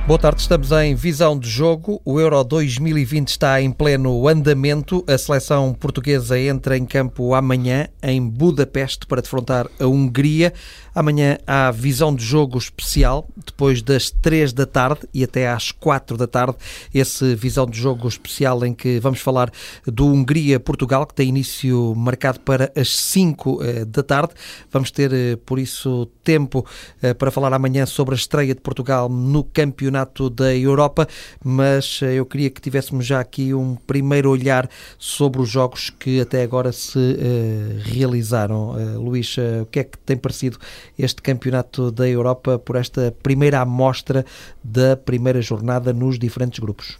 Boa tarde, estamos em Visão de Jogo. O Euro 2020 está em pleno andamento. A seleção portuguesa entra em campo amanhã em Budapeste para defrontar a Hungria. Amanhã há Visão de Jogo especial, depois das 3 da tarde e até às 4 da tarde. Esse Visão de Jogo especial em que vamos falar do Hungria-Portugal, que tem início marcado para as 5 da tarde. Vamos ter, por isso, tempo para falar amanhã sobre a estreia de Portugal no Campeonato da Europa, mas eu queria que tivéssemos já aqui um primeiro olhar sobre os jogos que até agora se realizaram. Luís, o que é que tem parecido este Campeonato da Europa por esta primeira amostra da primeira jornada nos diferentes grupos?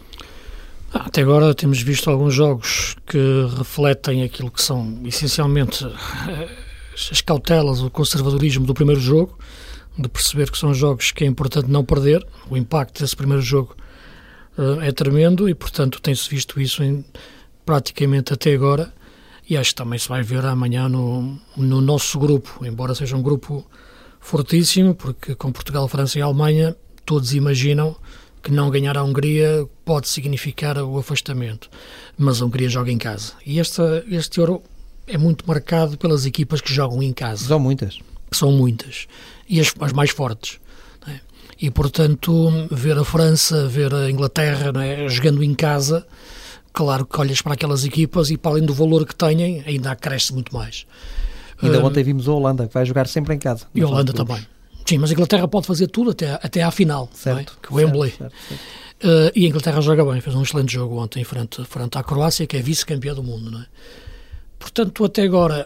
Até agora temos visto alguns jogos que refletem aquilo que são essencialmente as cautelas, o conservadorismo do primeiro jogo, de perceber que são jogos que é importante não perder. O impacto desse primeiro jogo é tremendo e, portanto, tem-se visto isso praticamente até agora, e acho que também se vai ver amanhã no nosso grupo, embora seja um grupo fortíssimo, porque com Portugal, França e Alemanha todos imaginam que não ganhar a Hungria pode significar o afastamento, mas a Hungria joga em casa, e este Euro é muito marcado pelas equipas que jogam em casa. São muitas. E as mais fortes. Né? E, portanto, ver a França, ver a Inglaterra, né, jogando em casa, claro que olhas para aquelas equipas e, para além do valor que têm, ainda cresce muito mais. Ainda ontem vimos a Holanda, que vai jogar sempre em casa. E a Holanda também. Sim, mas a Inglaterra pode fazer tudo até à final, certo, que o Wembley. Certo. E a Inglaterra joga bem, fez um excelente jogo ontem frente à Croácia, que é vice-campeã do mundo. Não é? Portanto, até agora,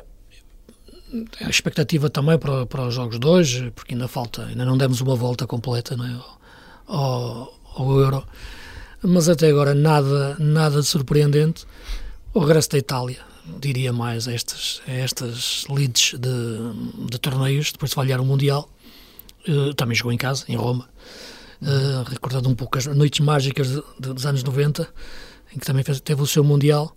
a expectativa também para os jogos de hoje, porque ainda não demos uma volta completa, não é, ao Euro, mas até agora nada de surpreendente. O regresso da Itália, diria mais a estas leads de torneios, depois de falhar o Mundial, também jogou em casa, em Roma, recordando um pouco as noites mágicas dos anos 90, em que também teve o seu Mundial.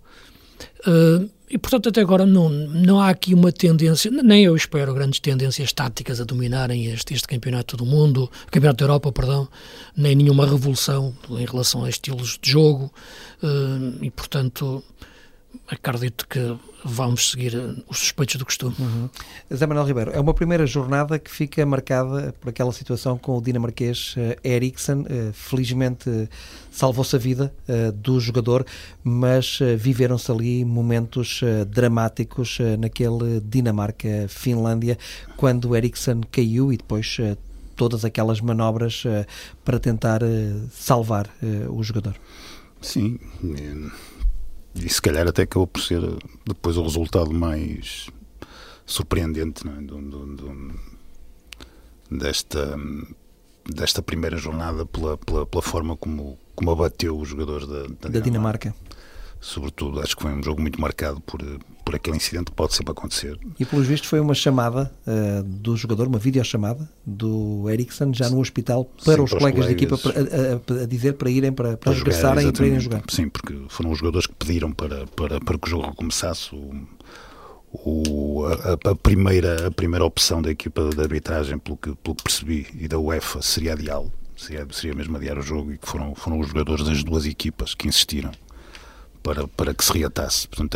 E, portanto, até agora não há aqui uma tendência, nem eu espero grandes tendências táticas a dominarem este campeonato do mundo, campeonato da Europa, perdão, nem nenhuma revolução em relação a estilos de jogo, e, portanto, acredito que vamos seguir os suspeitos do costume. Zé Manuel Ribeiro, é uma primeira jornada que fica marcada por aquela situação com o dinamarquês Eriksen. Felizmente salvou-se a vida do jogador, mas viveram-se ali momentos dramáticos naquele Dinamarca-Finlândia, quando Eriksen caiu e depois todas aquelas manobras para tentar salvar o jogador. Sim, e se calhar até acabou por ser depois o resultado mais surpreendente, não é? desta primeira jornada pela forma como abateu os jogadores da Dinamarca. Sobretudo, acho que foi um jogo muito marcado por aquele incidente que pode sempre acontecer. E pelos vistos foi uma chamada do jogador, uma videochamada do Eriksen, já no hospital, para os colegas de equipa, a dizer para irem, para regressarem e para irem jogar. Sim, porque foram os jogadores que pediram para que o jogo recomeçasse. A primeira opção da equipa de arbitragem, pelo que percebi, e da UEFA, seria adiá-lo. Seria mesmo adiar o jogo, e que foram os jogadores das duas equipas que insistiram para que se reatasse. Portanto,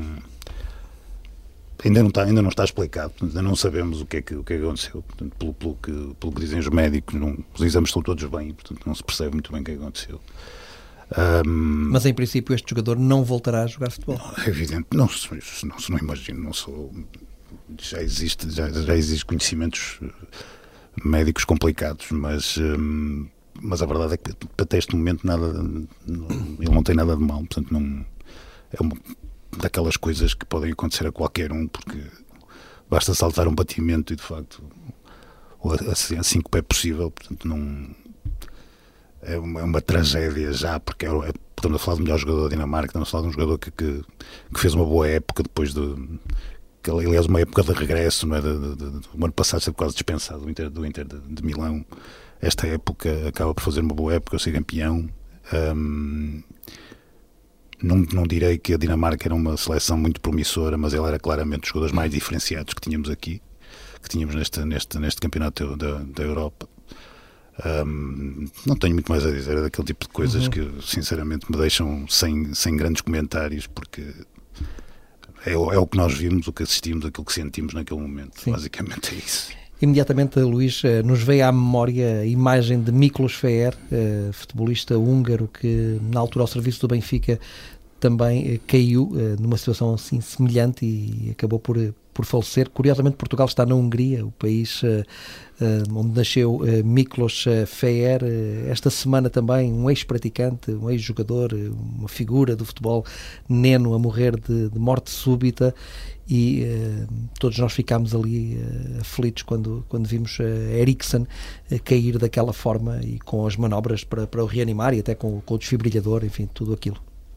ainda não está explicado, ainda não sabemos o que é que aconteceu. Portanto, pelo que dizem os médicos, os exames estão todos bem, portanto não se percebe muito bem o que aconteceu. Mas em princípio este jogador não voltará a jogar futebol. Não, é evidente, não imagino, já existe conhecimentos médicos complicados, mas a verdade é que até este momento ele não tem nada de mal, portanto é uma daquelas coisas que podem acontecer a qualquer um, porque basta saltar um batimento e de facto assim que é possível, portanto não é uma tragédia já, porque estamos a falar do melhor jogador da Dinamarca, estamos a falar de um jogador que fez uma boa época depois aliás uma época de regresso, não é? O ano passado esteve quase dispensado do Inter de Milão. Esta época acaba por fazer uma boa época, ser campeão. Não direi que a Dinamarca era uma seleção muito promissora, mas ela era claramente os jogadores mais diferenciados que tínhamos aqui, que tínhamos neste campeonato da Europa. Não tenho muito mais a dizer, é daquele tipo de coisas que sinceramente me deixam sem grandes comentários, porque é o que nós vimos, o que assistimos, aquilo que sentimos naquele momento. Sim. Basicamente é isso. Imediatamente, Luís, nos veio à memória a imagem de Miklos Feher, futebolista húngaro que na altura ao serviço do Benfica também caiu numa situação assim semelhante e acabou por falecer. Curiosamente, Portugal está na Hungria, o país onde nasceu Miklos Feher. Esta semana também um ex-praticante, um ex-jogador, uma figura do futebol neno a morrer de morte súbita, e todos nós ficámos ali aflitos quando vimos Eriksen cair daquela forma e com as manobras para o reanimar e até com o desfibrilhador, enfim, tudo aquilo.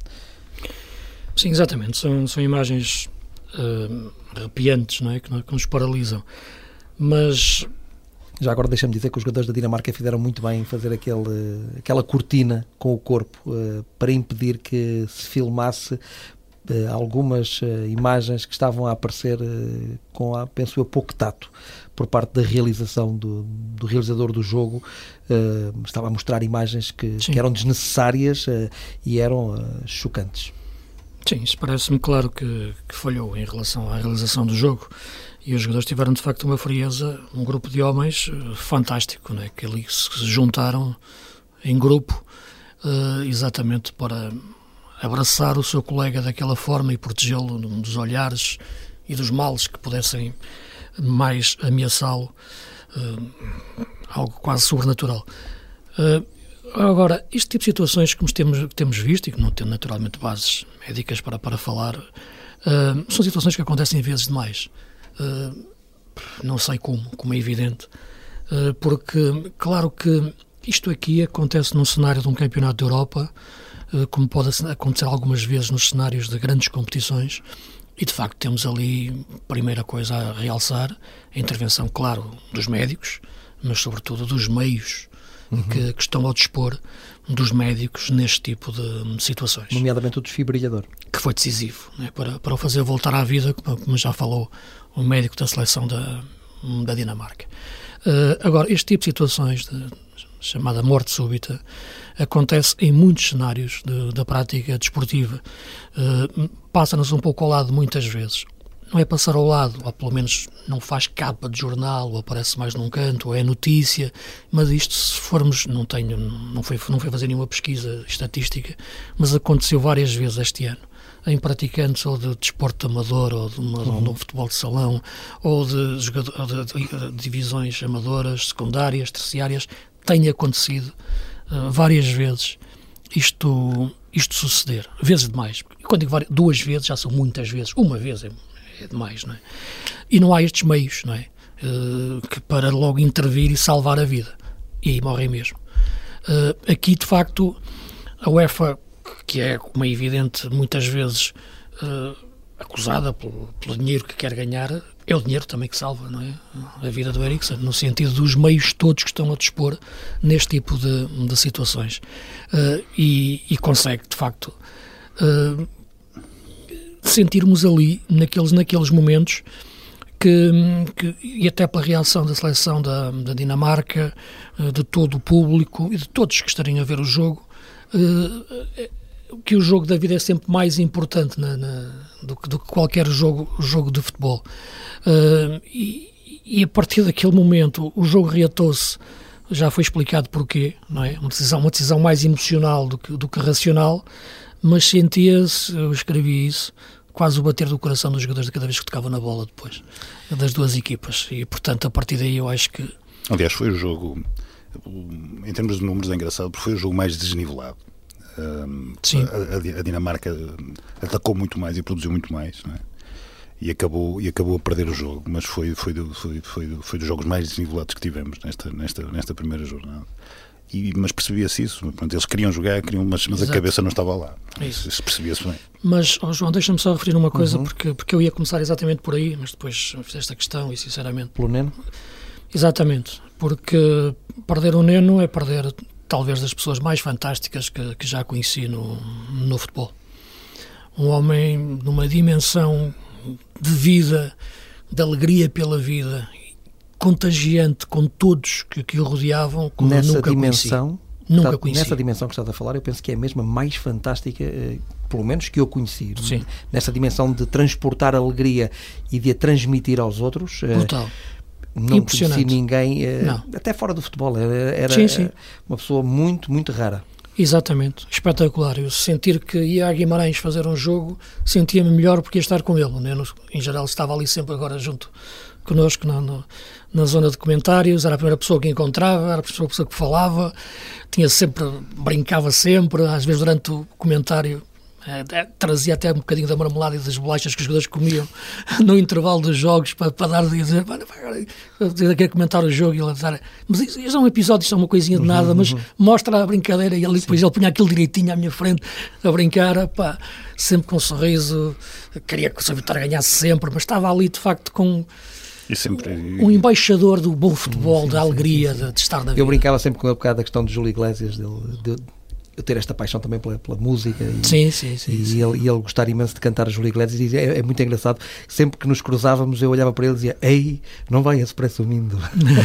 Sim, exatamente. São imagens arrepiantes, não é? que nos paralisam. Mas já agora deixa-me dizer que os jogadores da Dinamarca fizeram muito bem em fazer aquela cortina com o corpo para impedir que se filmasse algumas imagens que estavam a aparecer com, penso eu, pouco tato por parte da realização do realizador do jogo. Estava a mostrar imagens que eram desnecessárias e eram chocantes. Sim, isso parece-me claro que falhou em relação à realização do jogo, e os jogadores tiveram de facto uma frieza, um grupo de homens fantástico, né, que ali se juntaram em grupo exatamente para abraçar o seu colega daquela forma e protegê-lo dos olhares e dos males que pudessem mais ameaçá-lo, algo quase sobrenatural. Agora, este tipo de situações que temos visto e que não temos naturalmente bases médicas para falar, são situações que acontecem vezes demais. Não sei como é evidente, porque claro que isto aqui acontece num cenário de um campeonato da Europa, como pode acontecer algumas vezes nos cenários de grandes competições, e de facto temos ali, primeira coisa a realçar, a intervenção, claro, dos médicos, mas sobretudo dos meios que estão ao dispor dos médicos neste tipo de situações. Nomeadamente o desfibrilhador. Que foi decisivo, né, para o fazer voltar à vida, como já falou o médico da seleção da Dinamarca. Agora, este tipo de situações, chamada morte súbita, acontece em muitos cenários da prática desportiva. Passa-nos um pouco ao lado muitas vezes. Não é passar ao lado, ou pelo menos não faz capa de jornal, ou aparece mais num canto, ou é notícia, mas isto, se formos, não foi fazer nenhuma pesquisa estatística, mas aconteceu várias vezes este ano, em praticantes ou de desporto amador, ou de um futebol de salão, ou de divisões amadoras, secundárias, terciárias, tem acontecido várias vezes isto suceder, vezes demais. Quando digo duas vezes, já são muitas vezes, uma vez é demais, não é? E não há estes meios, não é? Que para logo intervir e salvar a vida. E aí morrem mesmo. Aqui, de facto, a UEFA, que é, como é evidente, muitas vezes acusada pelo dinheiro que quer ganhar, é o dinheiro também que salva, não é? A vida do Eriksen, no sentido dos meios todos que estão a dispor neste tipo de situações. E consegue, de facto, sentirmos ali, naqueles momentos, e até pela reação da seleção da Dinamarca, de todo o público e de todos que estarem a ver o jogo, que o jogo da vida é sempre mais importante do que qualquer jogo de futebol. E a partir daquele momento o jogo reatou-se, já foi explicado porquê, não é? Uma decisão mais emocional do que racional, mas sentia-se, eu escrevi isso, quase o bater do coração dos jogadores de cada vez que tocavam na bola depois, das duas equipas, e portanto a partir daí eu acho que... Aliás, foi o jogo, em termos de números é engraçado, porque foi o jogo mais desnivelado. Sim. A Dinamarca atacou muito mais e produziu muito mais, não é? E acabou a perder o jogo, mas foi dos jogos mais desnivelados que tivemos nesta primeira jornada. Mas percebia-se isso. Portanto, eles queriam jogar, mas a cabeça não estava lá. Isso percebia-se bem. Mas, João, deixa-me só referir uma coisa, porque eu ia começar exatamente por aí, mas depois fizeste a questão e, sinceramente... Pelo Neno? Exatamente, porque perder o Neno é perder talvez das pessoas mais fantásticas que já conheci no futebol. Um homem numa dimensão de vida, de alegria pela vida, contagiante com todos que o rodeavam, como eu nunca conheci. Nessa dimensão que estás a falar, eu penso que é mesmo a mais fantástica, pelo menos que eu conheci. Sim. Nessa dimensão de transportar alegria e de a transmitir aos outros. Brutal. Não conheci ninguém, até fora do futebol, era uma pessoa muito, muito rara. Exatamente, espetacular. Eu sentir que ia a Guimarães fazer um jogo, sentia-me melhor porque ia estar com ele, né? Em geral estava ali sempre agora junto connosco na zona de comentários, era a primeira pessoa que encontrava, era a primeira pessoa que falava, brincava sempre, às vezes durante o comentário trazia até um bocadinho da marmelada e das bolachas que os jogadores comiam no intervalo dos jogos para dar a dizer, eu quero comentar o jogo, e ele a dizer, mas isso é um episódio, isso é uma coisinha de nada, mas mostra a brincadeira, e depois ele punha aquilo direitinho à minha frente a brincar, sempre com um sorriso, queria que o São Vitória ganhasse sempre, mas estava ali de facto com um embaixador do bom futebol, da alegria de estar na vida. Eu brincava sempre com ele por causa da questão de Júlio Iglesias, eu ter esta paixão também pela música e ele gostar imenso de cantar a Júlio Iglesias, e é muito engraçado, sempre que nos cruzávamos eu olhava para ele e dizia, ei, não vai esse presumindo.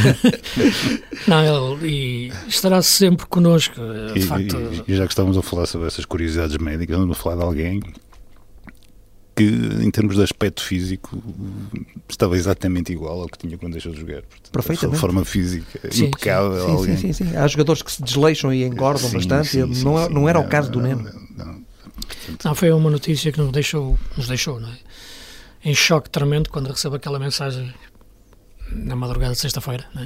Não, ele estará sempre connosco, de facto. E já que estávamos a falar sobre essas curiosidades médicas, vamos falar de alguém que, em termos de aspecto físico, estava exatamente igual ao que tinha quando deixou de jogar. Portanto, perfeitamente. De forma física impecável. Sim. Há jogadores que se desleixam e engordam bastante. Não era o caso do Neno. Não, foi uma notícia que nos deixou, não é? Em choque tremendo quando recebo aquela mensagem na madrugada de sexta-feira, não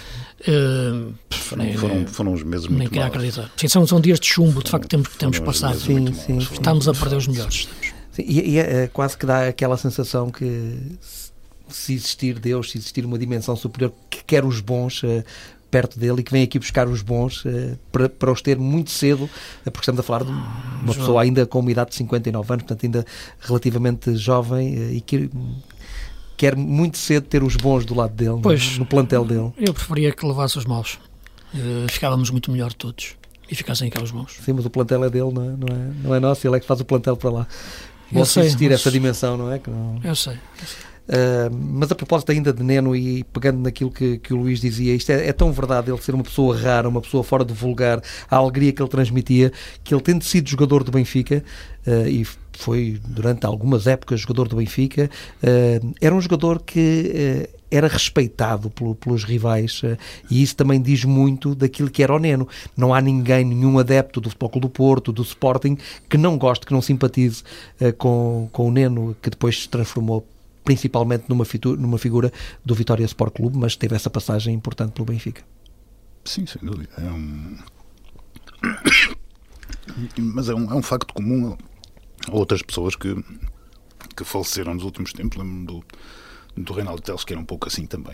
é? Foram uns meses muito nem queria acreditar. Sim, são dias de chumbo, de facto, que temos passado. Estamos a perder os melhores. Sim, e quase que dá aquela sensação que se existir Deus, se existir uma dimensão superior que quer os bons perto dele e que vem aqui buscar os bons para os ter muito cedo, porque estamos a falar de uma pessoa ainda com uma idade de 59 anos, portanto ainda relativamente jovem, e que quer muito cedo ter os bons do lado dele, no plantel dele. Eu preferia que levasse os maus. Ficávamos muito melhor todos e ficassem cá os bons. Sim, mas o plantel é dele, não é nosso, ele é que faz o plantel para lá. Posso existir essa dimensão, não é? Eu sei. Mas a propósito ainda de Neno, e pegando naquilo que o Luís dizia, isto é tão verdade, ele ser uma pessoa rara, uma pessoa fora do vulgar, a alegria que ele transmitia, que ele tendo sido jogador do Benfica, e foi durante algumas épocas jogador do Benfica, era um jogador que era respeitado pelos rivais, e isso também diz muito daquilo que era o Neno. Não há nenhum adepto do Futebol Clube do Porto, do Sporting, que não goste, que não simpatize com o Neno, que depois se transformou principalmente numa figura do Vitória Sport Clube, mas teve essa passagem importante pelo Benfica. Sim, sem dúvida. Mas é um facto comum a outras pessoas que faleceram nos últimos tempos. Lembro-me do Reinaldo Teles, que era um pouco assim também.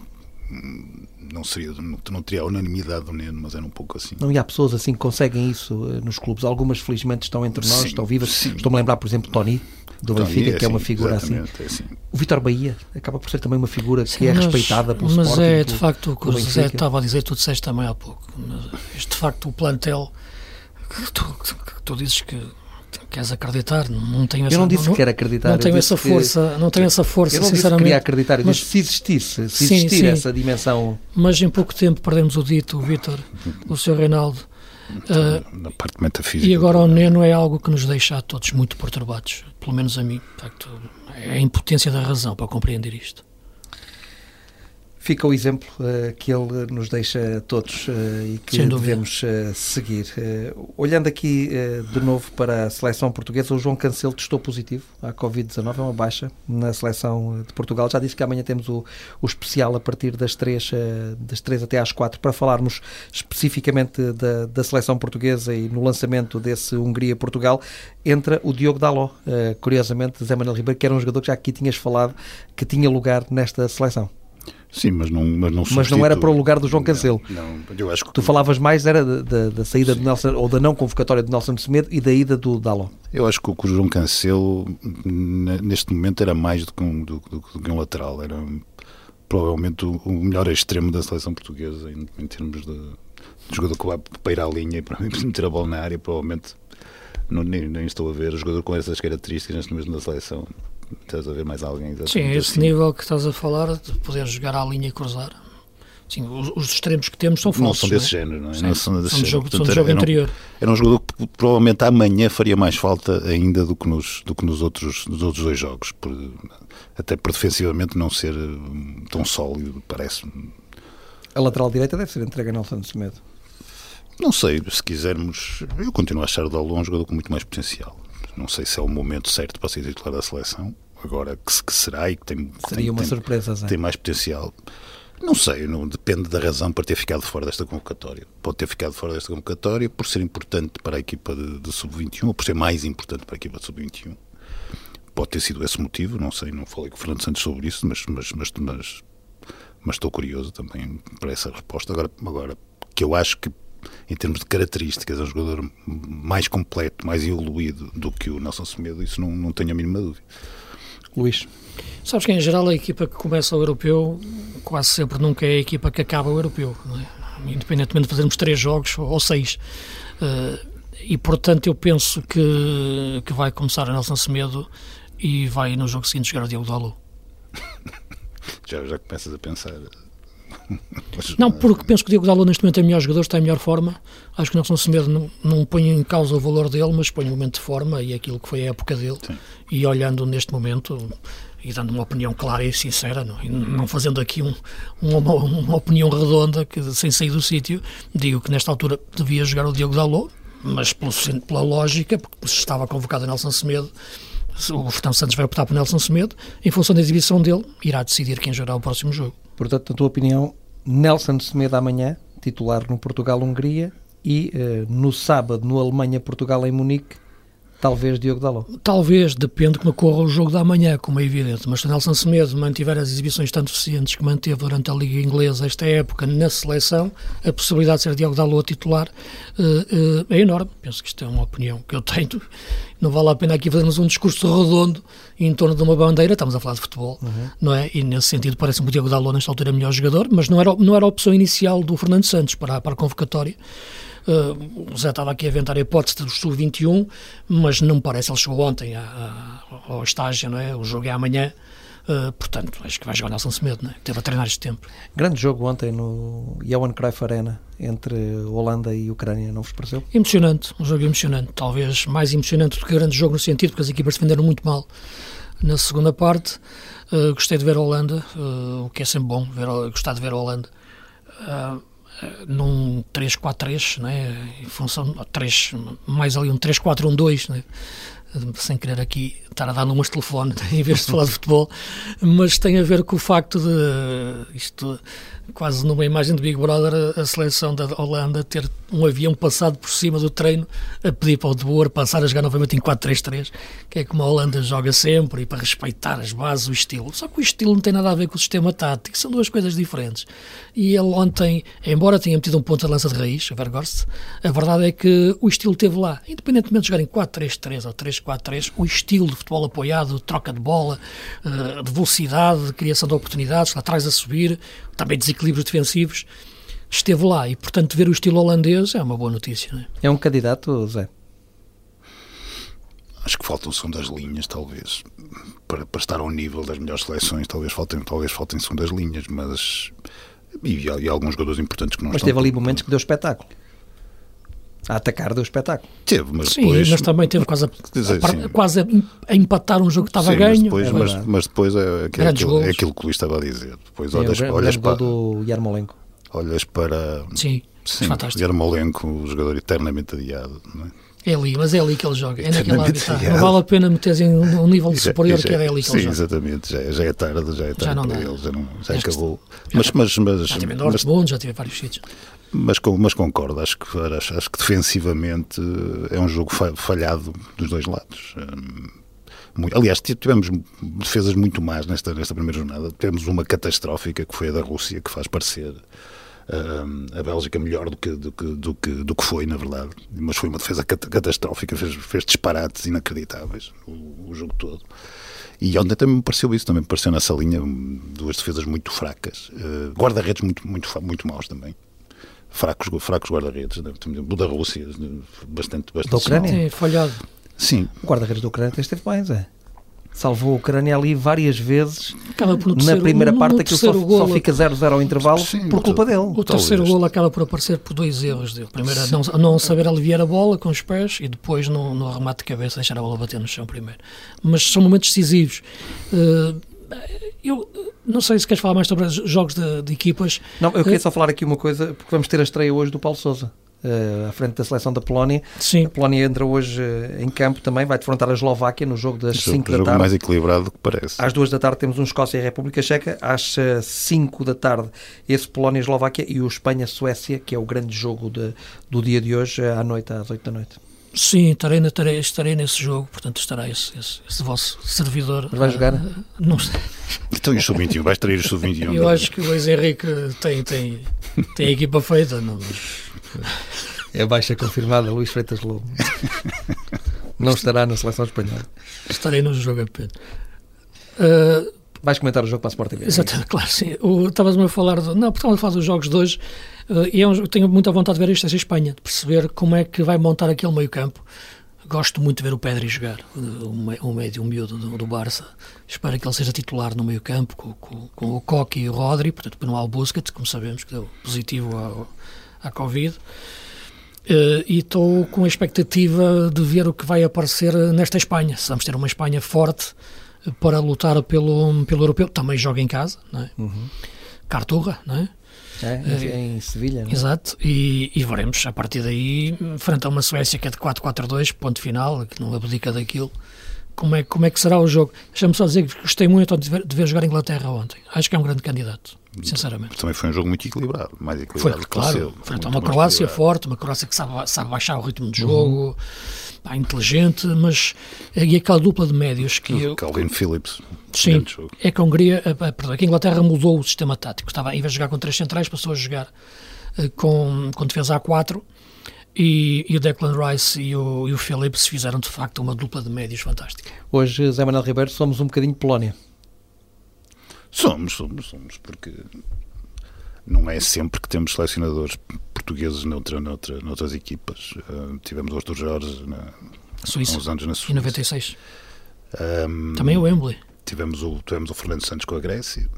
Não teria a unanimidade do Neno, mas era um pouco assim. Não, e há pessoas assim que conseguem isso nos clubes. Algumas felizmente estão entre nós, estão vivas. Estou-me a lembrar, por exemplo, Tony do Benfica, que é uma figura assim. O Vítor Bahia acaba por ser também uma figura que é respeitada pelo Sporting. Mas é de facto o que o José estava a dizer, tu disseste também há pouco. De facto o plantel que tu dizes que queres acreditar, não tenho essa... Eu não disse que quero acreditar. Não tenho essa força, eu não sinceramente. Disse que queria acreditar, mas se existir essa dimensão... Mas em pouco tempo perdemos o Dito, o Vítor, o Sr. Reinaldo. Na parte metafísica. E agora o Neno é algo que nos deixa a todos muito perturbados, pelo menos a mim. De facto, é a impotência da razão para compreender isto. Fica o exemplo que ele nos deixa a todos e que devemos seguir. Olhando aqui de novo para a seleção portuguesa, o João Cancelo testou positivo à Covid-19, é uma baixa na seleção de Portugal. Já disse que amanhã temos o especial a partir das 3 até às 4 para falarmos especificamente da seleção portuguesa, e no lançamento desse Hungria-Portugal entra o Diogo Dalot, curiosamente, Zé Manuel Ribeiro, que era um jogador que já aqui tinhas falado que tinha lugar nesta seleção. Sim, mas não era para o lugar do João Cancelo. Não, eu acho que... Tu falavas mais era da saída de Nelson, ou da não convocatória de Nelson Semedo, e da ida do Dalot. Eu acho que o João Cancelo neste momento era mais do que um lateral, era provavelmente o melhor extremo da seleção portuguesa em termos de jogador que vai para ir à linha e para meter a bola na área. Provavelmente nem estou a ver o jogador com essas características neste momento da seleção. Estás a ver mais alguém? Sim, esse assim. Nível que estás a falar, de poder jogar à linha e cruzar. Sim, os extremos que temos são falsos. Não são desse género, não é? Não são desse género. São de jogo interior. Era um jogador que provavelmente amanhã faria mais falta ainda do que nos outros 2 jogos. Até por defensivamente não ser tão sólido, parece-me. A lateral direita deve ser entregue a Nelson Semedo. Não sei, se quisermos, eu continuo a achar o Dalot um jogador com muito mais potencial. Não sei se é o momento certo para ser titular da seleção. Agora, que será e que seria uma surpresa, tem mais potencial. Não sei, não depende da razão para ter ficado fora desta convocatória. Pode ter ficado fora desta convocatória por ser importante para a equipa de sub-21, ou por ser mais importante para a equipa de sub-21. Pode ter sido esse motivo, não sei, não falei com o Fernando Santos sobre isso, mas estou curioso também para essa resposta. Agora, que eu acho que em termos de características é um jogador mais completo, mais evoluído do que o Nelson Semedo, isso não tenho a mínima dúvida. Luís? Sabes que em geral a equipa que começa o europeu quase sempre nunca é a equipa que acaba o europeu, não é? Independentemente de fazermos 3 jogos ou 6. E portanto eu penso que vai começar a Nelson Semedo e vai no jogo seguinte jogar o Diogo Dalot. Já começas a pensar. Não, porque penso que o Diogo Dalot neste momento é o melhor jogador, está em melhor forma. Acho que o Nelson Semedo não põe em causa o valor dele, mas põe o momento de forma e aquilo que foi a época dele. Sim. E olhando neste momento e dando uma opinião clara e sincera, não fazendo aqui uma opinião redonda que, sem sair do sítio, digo que nesta altura devia jogar o Diogo Dalot, mas pela lógica, porque se estava convocado a Nelson Semedo, o Fernando Santos vai optar por Nelson Semedo, em função da exibição dele, irá decidir quem jogará o próximo jogo. Portanto, na tua opinião, Nelson Semedo amanhã, titular no Portugal-Hungria, e no sábado, no Alemanha-Portugal em Munique, talvez Diogo Dalot. Talvez, depende como corra o jogo da amanhã, como é evidente, mas se o Nelson Semedo mantiver as exibições tanto suficientes que manteve durante a Liga Inglesa esta época na seleção, a possibilidade de ser Diogo Dalot titular é enorme. Penso que isto é uma opinião que eu tenho. Não vale a pena aqui fazermos um discurso redondo em torno de uma bandeira, estamos a falar de futebol, não é? E nesse sentido parece-me que o Diogo Dalot nesta altura é o melhor jogador, mas não era a opção inicial do Fernando Santos para a convocatória. O Zé estava aqui a inventar a hipótese do sub-21, mas não me parece, ele chegou ontem ao estágio, não é? O jogo é amanhã, portanto acho que vai jogar Nelson Semedo, não é? Teve a treinar este tempo. Grande jogo ontem no Johan Cruyff Arena entre Holanda e Ucrânia, não vos pareceu? Emocionante, um jogo emocionante, talvez mais emocionante do que grande jogo no sentido, porque as equipas defenderam muito mal na segunda parte. Gostei de ver a Holanda, o que é sempre bom, gostar de ver a Holanda num 3-4-3, né? Em função de 3, mais ali um 3-4-1-2, né? Sem querer aqui estar a dar números de telefone em vez de falar de futebol, mas tem a ver com o facto de isto, quase numa imagem de Big Brother, a seleção da Holanda ter um avião passado por cima do treino a pedir para o De Boer passar a jogar novamente em 4-3-3, que é como a Holanda joga sempre, e para respeitar as bases, o estilo. Só que o estilo não tem nada a ver com o sistema tático, são 2 coisas diferentes. E ele ontem, embora tenha metido um ponto de lança de raiz, a Weghorst, a verdade é que o estilo esteve lá. Independentemente de jogar em 4-3-3 ou 3-4-3, o estilo de futebol apoiado, de troca de bola, de velocidade, de criação de oportunidades, lá atrás a subir, também desequilíbrios defensivos, esteve lá, e portanto ver o estilo holandês é uma boa notícia, não é? É um candidato, Zé? Acho que faltam segundas linhas, talvez, para estar ao nível das melhores seleções, talvez faltem segundas linhas, mas e alguns jogadores importantes que não mas estão. Mas teve ali momentos que deu espetáculo. A atacar deu espetáculo. Teve, mas sim, depois... mas também teve quase a empatar um jogo que estava a ganho. Mas depois é aquilo que o Luís estava a dizer. Depois olhas para... do Yarmolenko. Olhas para... Sim, fantástico. Yarmolenko, o jogador eternamente adiado, não é? É ali, mas é ali que ele joga, é naquele habitat. Não vale a pena meter em um nível superior que é ali que ele joga. Exatamente, já é tarde para ele, já acabou. Já tive em Dortmund, já tive vários sítios. Mas concordo, acho que defensivamente é um jogo falhado dos dois lados. Aliás, tivemos defesas muito más nesta primeira jornada. Tivemos uma catastrófica que foi a da Rússia, que faz parecer a Bélgica melhor do que foi, na verdade, mas foi uma defesa catastrófica, fez disparates inacreditáveis o jogo todo. E ontem também me pareceu isso, também me pareceu nessa linha 2 defesas muito fracas, guarda-redes muito maus também, fracos guarda-redes, o da Rússia bastante da Ucrânia? Sim, falhado. Sim. O guarda-redes da Ucrânia esteve bem, Zé. salvou a Ucrânia ali várias vezes. Acaba por na primeira parte aquilo só fica 0-0 ao intervalo. Sim, por culpa dele. O terceiro golo acaba por aparecer por 2 erros dele. Primeiro, não saber aliviar a bola com os pés e depois no remate de cabeça deixar a bola bater no chão primeiro. Mas são momentos decisivos. Eu não sei se queres falar mais sobre os jogos de equipas. Não, eu queria só falar aqui uma coisa, porque vamos ter a estreia hoje do Paulo Sousa. À frente da seleção da Polónia. Sim. A Polónia entra hoje em campo também, vai defrontar a Eslováquia no jogo das 5 da tarde. O jogo mais equilibrado do que parece. Às 2 da tarde temos um Escócia e República Checa, às 5 da tarde esse Polónia e Eslováquia e o Espanha-Suécia, que é o grande jogo do dia de hoje, à noite, às 8 da noite. Sim, estarei nesse jogo, portanto estará esse vosso servidor. Mas vai jogar? Não sei. Então e o Sub-21? Vais trair o Sub-21? Eu acho que o Luís Henrique tem a equipa feita. Não. É a baixa confirmada, Luís Freitas Lobo. Não estará na seleção espanhola. Estarei no jogo apenas. Vais comentar o jogo para a Sport TV? Exatamente, claro, sim. Estavas-me a falar dos jogos de hoje. Eu tenho muita vontade de ver isto em Espanha, de perceber como é que vai montar aquele meio campo. Gosto muito de ver o Pedri jogar, o médio, o miúdo do Barça. Espero que ele seja titular no meio campo com o Coque e o Rodri, portanto não há o Busquets, como sabemos, que deu positivo à Covid. E estou com a expectativa de ver o que vai aparecer nesta Espanha. Se vamos ter uma Espanha forte para lutar pelo europeu, também joga em casa, não é? Carturra, não é? Em Sevilha, não é? Exato, e veremos a partir daí, frente a uma Suécia que é de 4-4-2, ponto final, que não abdica daquilo, como é que será o jogo. Deixa-me só dizer que gostei muito de ver jogar a Inglaterra ontem. Acho que é um grande candidato, sinceramente. Também foi um jogo muito equilibrado, mais equilibrado que claro, frente a uma Croácia forte, uma Croácia que sabe baixar o ritmo de jogo, inteligente, mas e aquela dupla de médios que Calvin Phillips. Sim, é que a Hungria, que a Inglaterra mudou o sistema tático. Estava, em vez de jogar com 3 centrais, passou a jogar com defesa A4 e o Declan Rice e o Phillips fizeram de facto uma dupla de médios fantástica. Hoje, Zé Manuel Ribeiro, somos um bocadinho Polónia. Somos, porque não é sempre que temos selecionadores portugueses noutras equipas. Tivemos o Artur Jorge há uns anos na Suíça. Em 96. Também o Wembley. Tivemos o Fernando Santos com a Grécia.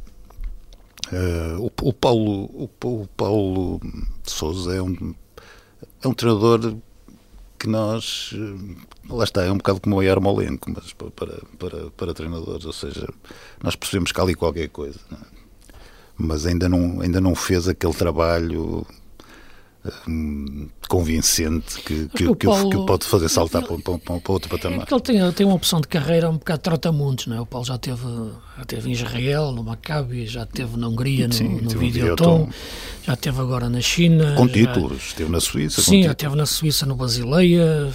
O Paulo Sousa é um treinador que nós... Lá está, é um bocado como o Yarmolenko, mas para treinadores. Ou seja, nós percebemos que há ali qualquer coisa, não é? Mas ainda não fez aquele trabalho convincente que pode fazer saltar para outro patamar. É que ele tem uma opção de carreira um bocado trata-mundos, não é? O Paulo já teve em Israel, no Maccabi, já teve na Hungria, no Videoton, já teve agora na China. Com títulos, esteve na Suíça. Sim, já esteve na Suíça, no Basileia,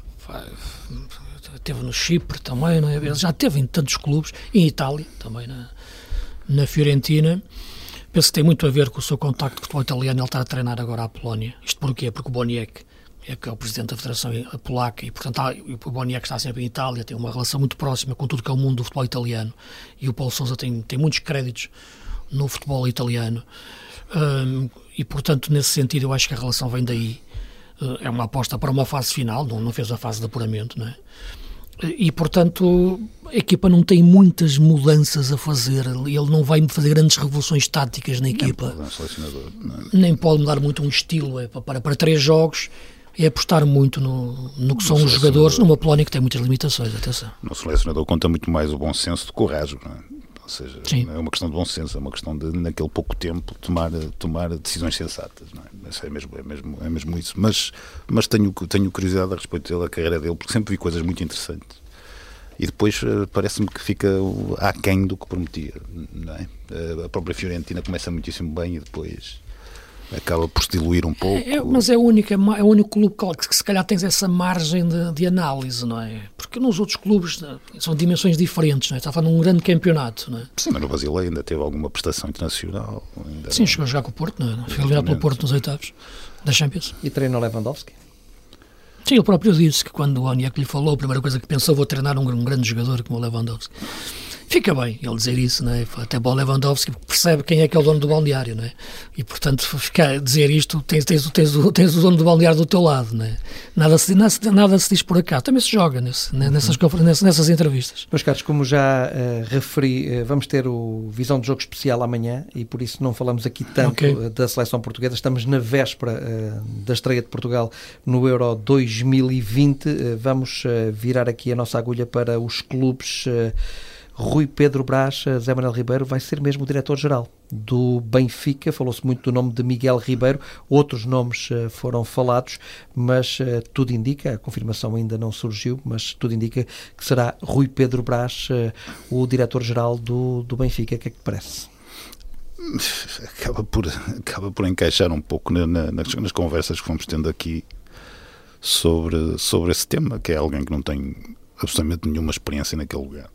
esteve no Chipre também, não é? Ele já esteve em tantos clubes, em Itália também, na Fiorentina. Penso que tem muito a ver com o seu contacto com o futebol italiano. Ele está a treinar agora a Polónia. Isto porquê? Porque o Boniek que é o presidente da Federação Polaca e, portanto, o Boniek está sempre em Itália, tem uma relação muito próxima com tudo que é o mundo do futebol italiano. E o Paulo Sousa tem muitos créditos no futebol italiano. E, portanto, nesse sentido, eu acho que a relação vem daí. É uma aposta para uma fase final, não fez a fase de apuramento, não é? E, portanto, a equipa não tem muitas mudanças a fazer. Ele não vai fazer grandes revoluções táticas na equipa. Nem pode mudar muito um estilo. Para 3 jogos é apostar muito no que são os jogadores, numa Polónia que tem muitas limitações. Atenção. No selecionador conta muito mais o bom senso do que o rasgo, não é? Ou seja, sim, é uma questão de bom senso, é uma questão de, naquele pouco tempo, tomar decisões sensatas, não é? Isso é mesmo isso. Mas tenho curiosidade a respeito dele, a carreira dele, porque sempre vi coisas muito interessantes. E depois parece-me que fica aquém do que prometia, não é? A própria Fiorentina começa muitíssimo bem e depois acaba por se diluir um pouco. Mas é o único clube que se calhar tens essa margem de análise, não é? Porque nos outros clubes são dimensões diferentes, não é? Está a falar num grande campeonato, não é? Sim, mas no Basileia ainda teve alguma prestação internacional. Sim, chegou a jogar com o Porto, não é? Foi eliminado pelo Porto nos oitavos da Champions. E treinou Lewandowski? Sim, ele próprio disse que quando o Oniek lhe falou, a primeira coisa que pensou, vou treinar um grande jogador como o Lewandowski. Fica bem ele dizer isso, não é? Até para o Lewandowski percebe quem é que é o dono do balneário, não é? E, portanto, dizer isto, tens o dono do balneário do teu lado, não é? Nada se diz por acaso. Também se joga nessas entrevistas. Meus caros, como já referi, vamos ter o Visão de Jogo especial amanhã e por isso não falamos aqui tanto da seleção portuguesa. Estamos na véspera da estreia de Portugal no Euro 2020. Vamos virar aqui a nossa agulha para os clubes. Rui Pedro Brás, Zé Manuel Ribeiro, vai ser mesmo o diretor-geral do Benfica. Falou-se muito do nome de Miguel Ribeiro, outros nomes foram falados, mas tudo indica, a confirmação ainda não surgiu, mas tudo indica que será Rui Pedro Brás o diretor-geral do Benfica. O que é que te parece? Acaba por encaixar um pouco nas conversas que fomos tendo aqui sobre esse tema, que é alguém que não tem absolutamente nenhuma experiência naquele lugar.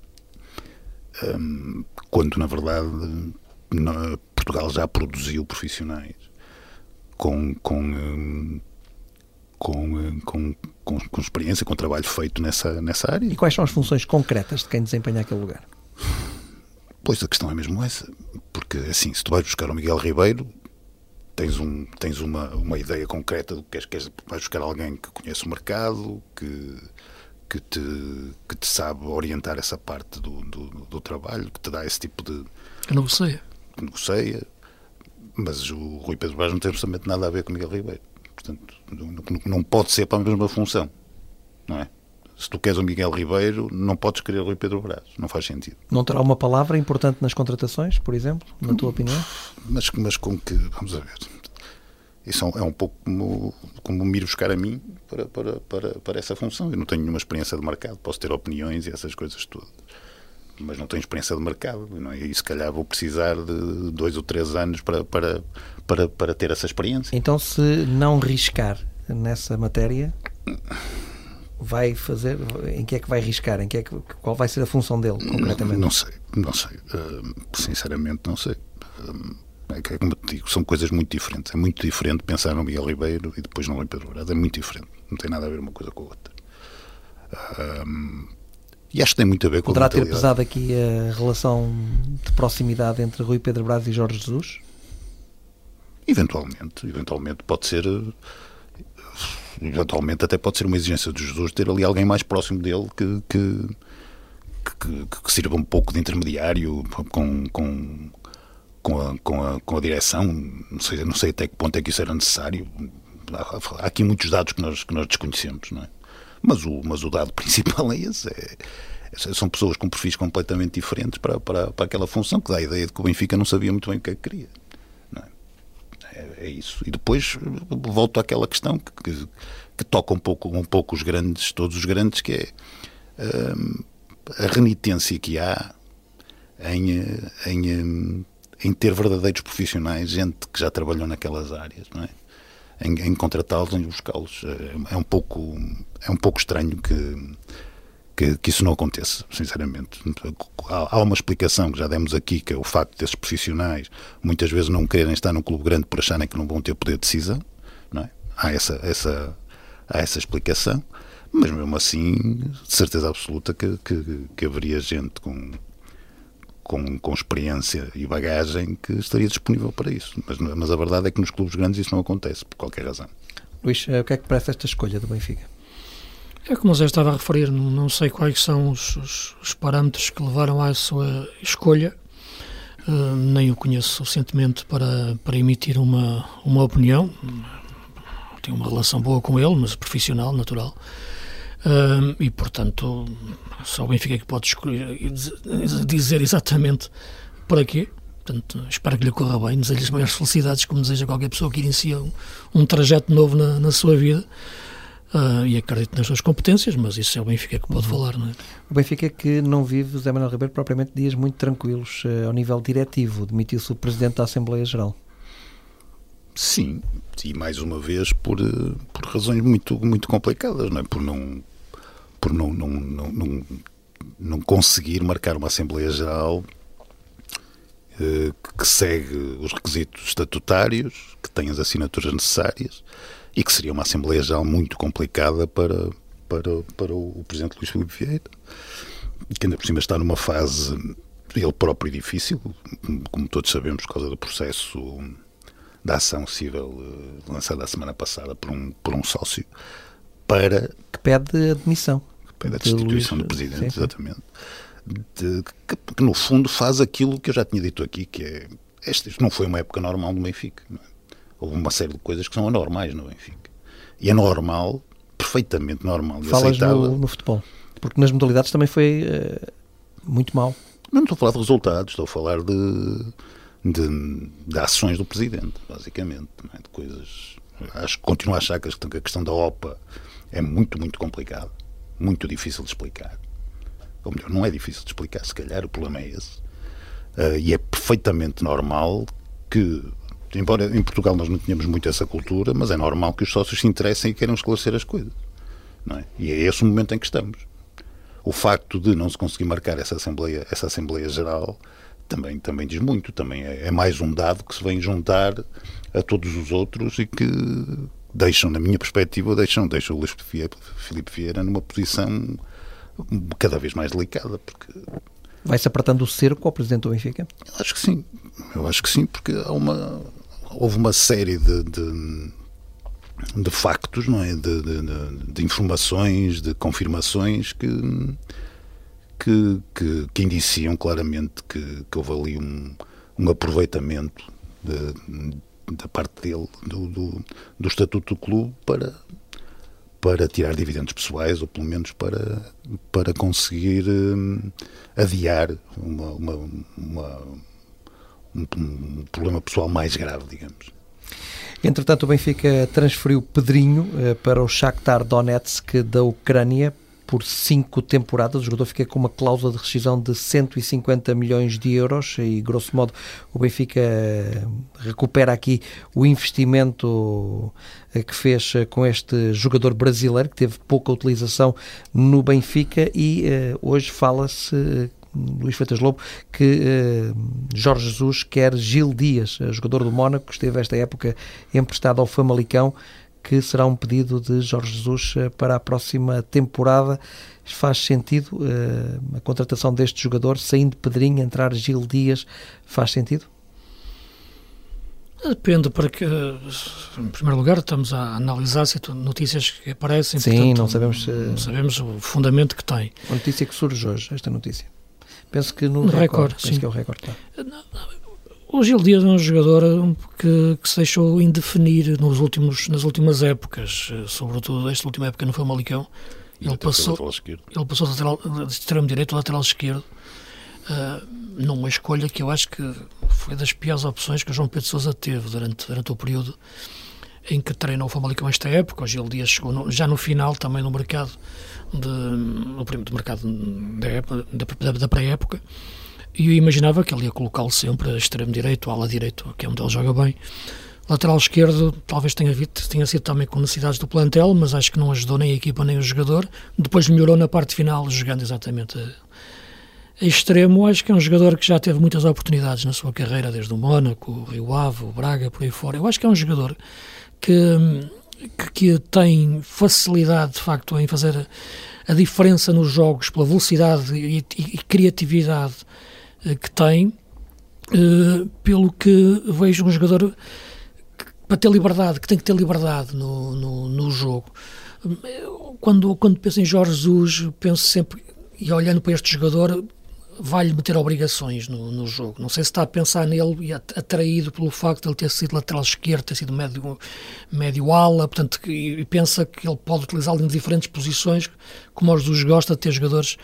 Quando na verdade Portugal já produziu profissionais com experiência, com trabalho feito nessa área. E quais são as funções concretas de quem desempenha aquele lugar? Pois a questão é mesmo essa, porque assim, se tu vais buscar o Miguel Ribeiro, tens uma ideia concreta do que queres, vais buscar alguém que conhece o mercado, que te sabe orientar essa parte do trabalho, que te dá esse tipo de... Que negocia, mas o Rui Pedro Brás não tem absolutamente nada a ver com o Miguel Ribeiro. Portanto, não pode ser para a mesma função, não é? Se tu queres o Miguel Ribeiro, não podes querer o Rui Pedro Brás, não faz sentido. Não terá uma palavra importante nas contratações, por exemplo, na tua opinião? Mas com que, vamos a ver... Isso é um pouco como me ir buscar a mim para essa função. Eu não tenho nenhuma experiência de mercado, posso ter opiniões e essas coisas todas, mas não tenho experiência de mercado, não é? E se calhar vou precisar de 2 ou 3 anos para ter essa experiência. Então, se não riscar nessa matéria, vai fazer... Em que é que vai riscar? Qual vai ser a função dele, concretamente? Não sei. Sinceramente, não sei. É como te digo, são coisas muito diferentes. É muito diferente pensar no Miguel Ribeiro e depois no Rui Pedro Brás. É muito diferente. Não tem nada a ver uma coisa com a outra. E acho que tem muito a ver com Poderá ter pesado aqui a relação de proximidade entre Rui Pedro Brás e Jorge Jesus? Eventualmente pode ser... Eventualmente até pode ser uma exigência de Jesus ter ali alguém mais próximo dele que sirva um pouco de intermediário com a direção. Não sei até que ponto é que isso era necessário. Há aqui muitos dados que nós desconhecemos, não é? Mas o dado principal é esse. São pessoas com perfis completamente diferentes para aquela função, que dá a ideia de que o Benfica não sabia muito bem o que é que queria. Não é? É isso. E depois volto àquela questão que toca um pouco os grandes, todos os grandes, que é a renitência que há em ter verdadeiros profissionais, gente que já trabalhou naquelas áreas, não é? Em contratá-los, em buscá-los. É um pouco estranho que isso não aconteça, sinceramente. Há uma explicação que já demos aqui, que é o facto desses profissionais muitas vezes não quererem estar num clube grande por acharem que não vão ter poder de decisão, não é? Há essa explicação, mas mesmo assim, de certeza absoluta que haveria gente com experiência e bagagem que estaria disponível para isso. Mas a verdade é que nos clubes grandes isso não acontece, por qualquer razão. Luís, o que é que parece esta escolha do Benfica? É como eu já estava a referir, não sei quais são os parâmetros que levaram à sua escolha, nem o conheço suficientemente para emitir uma opinião. Tenho uma relação boa com ele, mas profissional, natural. E, portanto, só o Benfica que pode escolher e dizer exatamente para quê. Portanto, espero que lhe corra bem, desejo-lhe as maiores felicidades, como deseja qualquer pessoa que inicia um trajeto novo na sua vida. E acredito nas suas competências, mas isso é o Benfica que pode falar, não é? O Benfica que não vive, Zé Manuel Ribeiro, propriamente dias muito tranquilos ao nível diretivo. Demitiu-se o Presidente da Assembleia Geral. Sim, e mais uma vez por razões muito, muito complicadas, não é? Por não conseguir marcar uma Assembleia Geral que segue os requisitos estatutários, que tem as assinaturas necessárias e que seria uma Assembleia Geral muito complicada para o Presidente Luís Filipe Vieira. que ainda por cima está numa fase, ele próprio, difícil, como todos sabemos, por causa do processo da ação civil lançada a semana passada por um sócio, que pede admissão. Que pede a destituição do Presidente, sim. Exatamente. Que no fundo faz aquilo que eu já tinha dito aqui, que é, isto não foi uma época normal no Benfica. Não é? Houve uma série de coisas que são anormais no Benfica. E é normal, perfeitamente normal e aceitável. Falas no futebol, porque nas modalidades também foi muito mal. Não estou a falar de resultados, estou a falar de ações do Presidente, basicamente, não é? De coisas. Continuo a achar que a questão da OPA é muito, muito complicada, muito difícil de explicar. Ou melhor, não é difícil de explicar, se calhar o problema é esse. E é perfeitamente normal que, embora em Portugal nós não tenhamos muito essa cultura, mas é normal que os sócios se interessem e queiram esclarecer as coisas, não é? E é esse o momento em que estamos. O facto de não se conseguir marcar essa Assembleia Geral também diz muito, também é mais um dado que se vem juntar a todos os outros e que deixam, na minha perspectiva, deixam o Luís Filipe Vieira numa posição cada vez mais delicada, porque... Vai-se apertando o cerco ao Presidente do Benfica? Eu acho que sim, porque houve uma série de factos, não é? De informações, de confirmações que indiciam claramente que houve ali um aproveitamento da parte dele do estatuto do clube para tirar dividendos pessoais, ou pelo menos para conseguir adiar um problema pessoal mais grave, digamos. Entretanto, o Benfica transferiu Pedrinho para o Shakhtar Donetsk da Ucrânia por 5 temporadas. O jogador fica com uma cláusula de rescisão de 150 milhões de euros e, grosso modo, o Benfica recupera aqui o investimento que fez com este jogador brasileiro, que teve pouca utilização no Benfica, e hoje fala-se, Luís Freitas Lobo, que Jorge Jesus quer Gil Dias, jogador do Mónaco, que esteve esta época emprestado ao Famalicão, que será um pedido de Jorge Jesus para a próxima temporada. Faz sentido a contratação deste jogador, saindo Pedrinho, entrar Gil Dias, faz sentido? Depende, porque em primeiro lugar estamos a analisar notícias que aparecem. Sim, portanto, não sabemos não sabemos o fundamento que tem. A notícia que surge hoje, esta notícia. Penso que no Record, penso que é o Record. Tá. O Gil Dias é um jogador que se deixou indefinir nas últimas épocas, sobretudo esta última época no Famalicão. Ele passou de extremo direito ao lateral esquerdo, numa escolha que eu acho que foi das piores opções que o João Pedro Sousa teve durante o período em que treinou o Famalicão esta época. O Gil Dias chegou já no final também no mercado da pré-época, e eu imaginava que ele ia colocá-lo sempre a extremo direito, ala direito, que é onde ele joga bem. Lateral esquerdo talvez tenha sido também com necessidades do plantel, mas acho que não ajudou nem a equipa nem o jogador. Depois melhorou na parte final, jogando exatamente a extremo. Acho que é um jogador que já teve muitas oportunidades na sua carreira, desde o Mónaco, o Rio Ave, o Braga, por aí fora. Eu acho que é um jogador que tem facilidade, de facto, em fazer a diferença nos jogos pela velocidade e criatividade que tem, pelo que vejo um jogador para ter liberdade, que tem que ter liberdade no jogo. Quando penso em Jorge Jesus, penso sempre, e olhando para este jogador, vai-lhe meter obrigações no jogo. Não sei se está a pensar nele e atraído pelo facto de ele ter sido lateral esquerdo, ter sido médio ala, portanto, e pensa que ele pode utilizá-lo em diferentes posições, como o Jesus gosta de ter jogadores.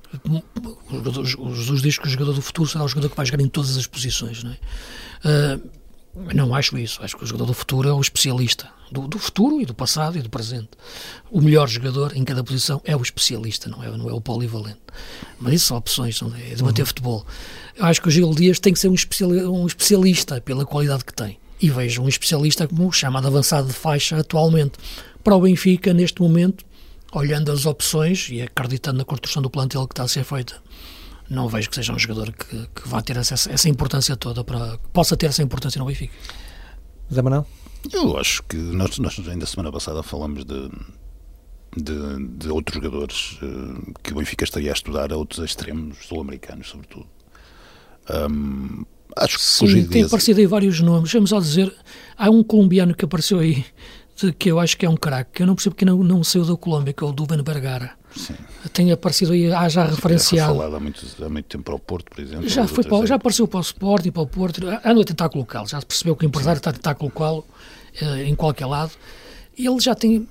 O Jesus diz que o jogador do futuro será o jogador que vai jogar em todas as posições, não é? Não acho isso. Acho que o jogador do futuro é o especialista do futuro e do passado e do presente. O melhor jogador em cada posição é o especialista, não é o polivalente. Mas isso são opções, não é debater futebol. Eu acho que o Gil Dias tem que ser um especialista pela qualidade que tem. E vejo um especialista como o chamado avançado de faixa atualmente. Para o Benfica, neste momento, olhando as opções e acreditando na construção do plantel que está a ser feita, não vejo que seja um jogador que vá ter essa importância toda, que possa ter essa importância no Benfica. Zé Manuel? Eu acho que nós ainda semana passada falamos de outros jogadores que o Benfica estaria a estudar, a outros extremos sul-americanos, sobretudo. Acho que sim, tem aparecido aí vários nomes. Vamos ao dizer, há um colombiano que apareceu aí, que eu acho que é um craque, que eu não percebo porque não saiu da Colômbia, que é o Duván Vergara. Sim. Tem aparecido aí, já referenciado. Já foi falado há muito tempo para o Porto, por exemplo. Já apareceu para o Sport e para o Porto. Ando a tentar colocá-lo. Já percebeu que o empresário está a tentar colocá-lo em qualquer lado. E ele já tem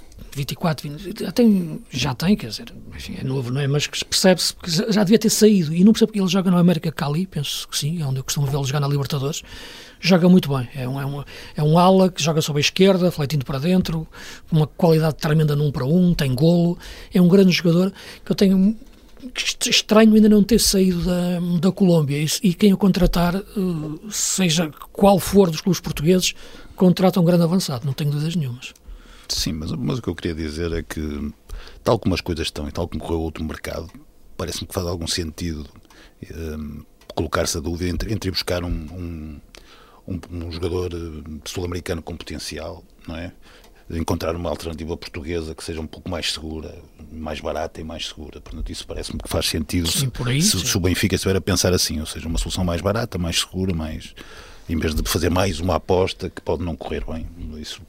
24, 20, já tem, quer dizer, enfim, é novo, não é? Mas percebe-se que já devia ter saído. E não percebo porque ele joga no América Cali, penso que sim, é onde eu costumo vê-lo jogar na Libertadores. Joga muito bem. É um ala que joga sobre a esquerda, fleitindo para dentro, com uma qualidade tremenda num para um, tem golo. É um grande jogador que eu tenho. Estranho ainda não ter saído da Colômbia. E quem o contratar, seja qual for dos clubes portugueses, contrata um grande avançado, não tenho dúvidas nenhumas. Sim, mas o que eu queria dizer é que, tal como as coisas estão e tal como correu outro mercado, parece-me que faz algum sentido colocar-se a dúvida entre ir buscar um jogador sul-americano com potencial, não é? Encontrar uma alternativa portuguesa que seja um pouco mais segura, mais barata e mais segura. Portanto, isso parece-me que faz sentido. Sim, por aí, se o Benfica estiver a pensar assim, ou seja, uma solução mais barata, mais segura, em vez de fazer mais uma aposta que pode não correr bem. Isso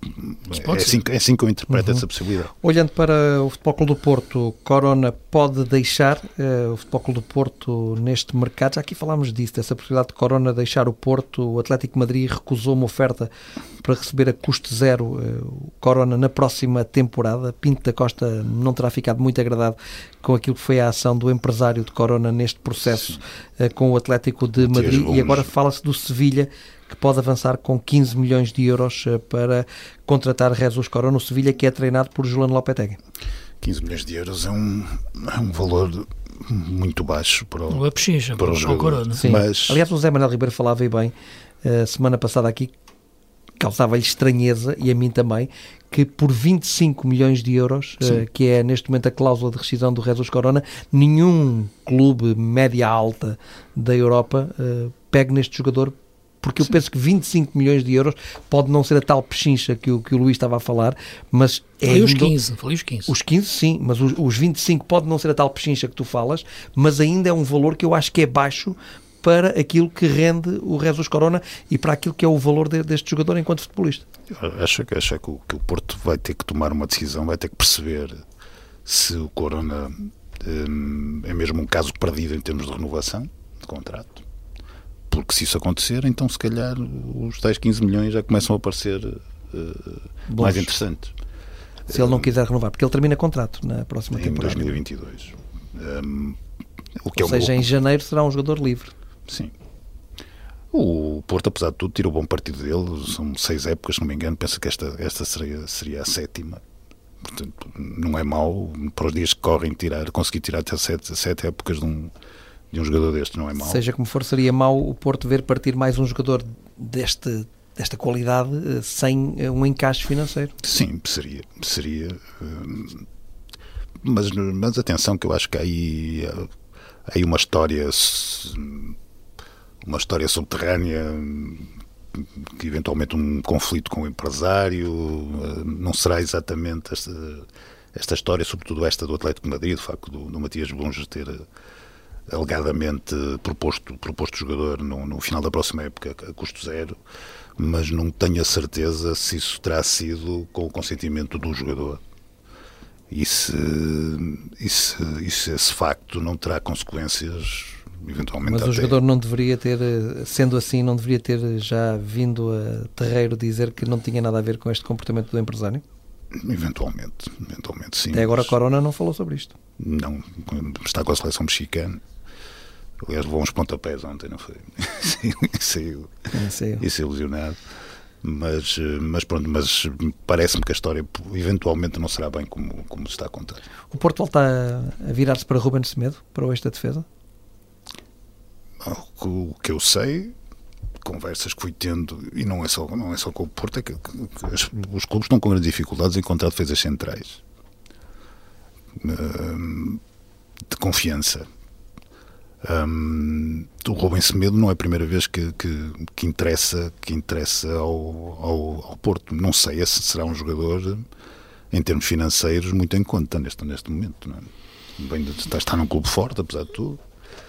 é assim que eu interpreto essa possibilidade. Olhando para o Futebol Clube do Porto, Corona pode deixar o Futebol Clube do Porto neste mercado? Já aqui falámos disso, dessa possibilidade de Corona deixar o Porto. O Atlético de Madrid recusou uma oferta para receber a custo zero o Corona na próxima temporada. Pinto da Costa não terá ficado muito agradado com aquilo que foi a ação do empresário de Corona neste processo com o Atlético de Madrid. E agora fala-se do Sevilha, que pode avançar com 15 milhões de euros para contratar Jesus Corona, o Sevilha que é treinado por Julián Lopetegui. 15 milhões de euros é um valor muito baixo para o jogador. Mas... Aliás, o José Manuel Ribeiro falava bem semana passada aqui, causava-lhe estranheza, e a mim também, que por 25 milhões de euros, que é neste momento a cláusula de rescisão do Jesus Corona, nenhum clube média-alta da Europa pegue neste jogador, porque eu penso que 25 milhões de euros pode não ser a tal pechincha que o Luís estava a falar, mas falei os 15. Os 15 sim, mas os 25 pode não ser a tal pechincha que tu falas, mas ainda é um valor que eu acho que é baixo para aquilo que rende o Jesus Corona e para aquilo que é o valor deste jogador enquanto futebolista. Acho que o Porto vai ter que tomar uma decisão, vai ter que perceber se o Corona é mesmo um caso perdido em termos de renovação de contrato. Porque se isso acontecer, então se calhar os tais 15 milhões já começam a parecer mais interessantes. Se ele não quiser renovar, porque ele termina contrato na próxima temporada. Em 2022. Ou seja, em janeiro será um jogador livre. Sim. O Porto, apesar de tudo, tira o bom partido dele. São 6 épocas, se não me engano. Penso que esta seria a 7ª. Portanto, não é mau para os dias que correm conseguir tirar até 7 épocas de um jogador deste, não é mau. Seja como for, seria mau o Porto ver partir mais um jogador desta qualidade sem um encaixe financeiro. Sim, seria. Mas atenção, que eu acho que há aí uma história subterrânea, que eventualmente um conflito com o empresário. Não será exatamente esta história, sobretudo esta do Atlético de Madrid, do facto do Matias Bunges ter alegadamente proposto o jogador no final da próxima época a custo zero, mas não tenho a certeza se isso terá sido com o consentimento do jogador e se esse facto não terá consequências eventualmente. Mas o jogador não deveria ter, sendo assim, não deveria ter já vindo a terreiro dizer que não tinha nada a ver com este comportamento do empresário? Eventualmente sim. Até agora a Corona não falou sobre isto. Não, está com a seleção mexicana. Aliás, levou uns pontapés ontem, não foi? Saiu ilusionado. Mas parece-me que a história eventualmente não será bem como se está a contar. O Porto volta a virar-se para Ruben Semedo, para esta defesa? O que eu sei, conversas que fui tendo, e não é só com o Porto, é que os clubes estão com grandes dificuldades em encontrar defesas centrais de confiança. O Ruben Semedo não é a primeira vez que interessa ao Porto. Não sei se será um jogador em termos financeiros, muito em conta neste momento. Não é? Bem, está num clube forte, apesar de tudo.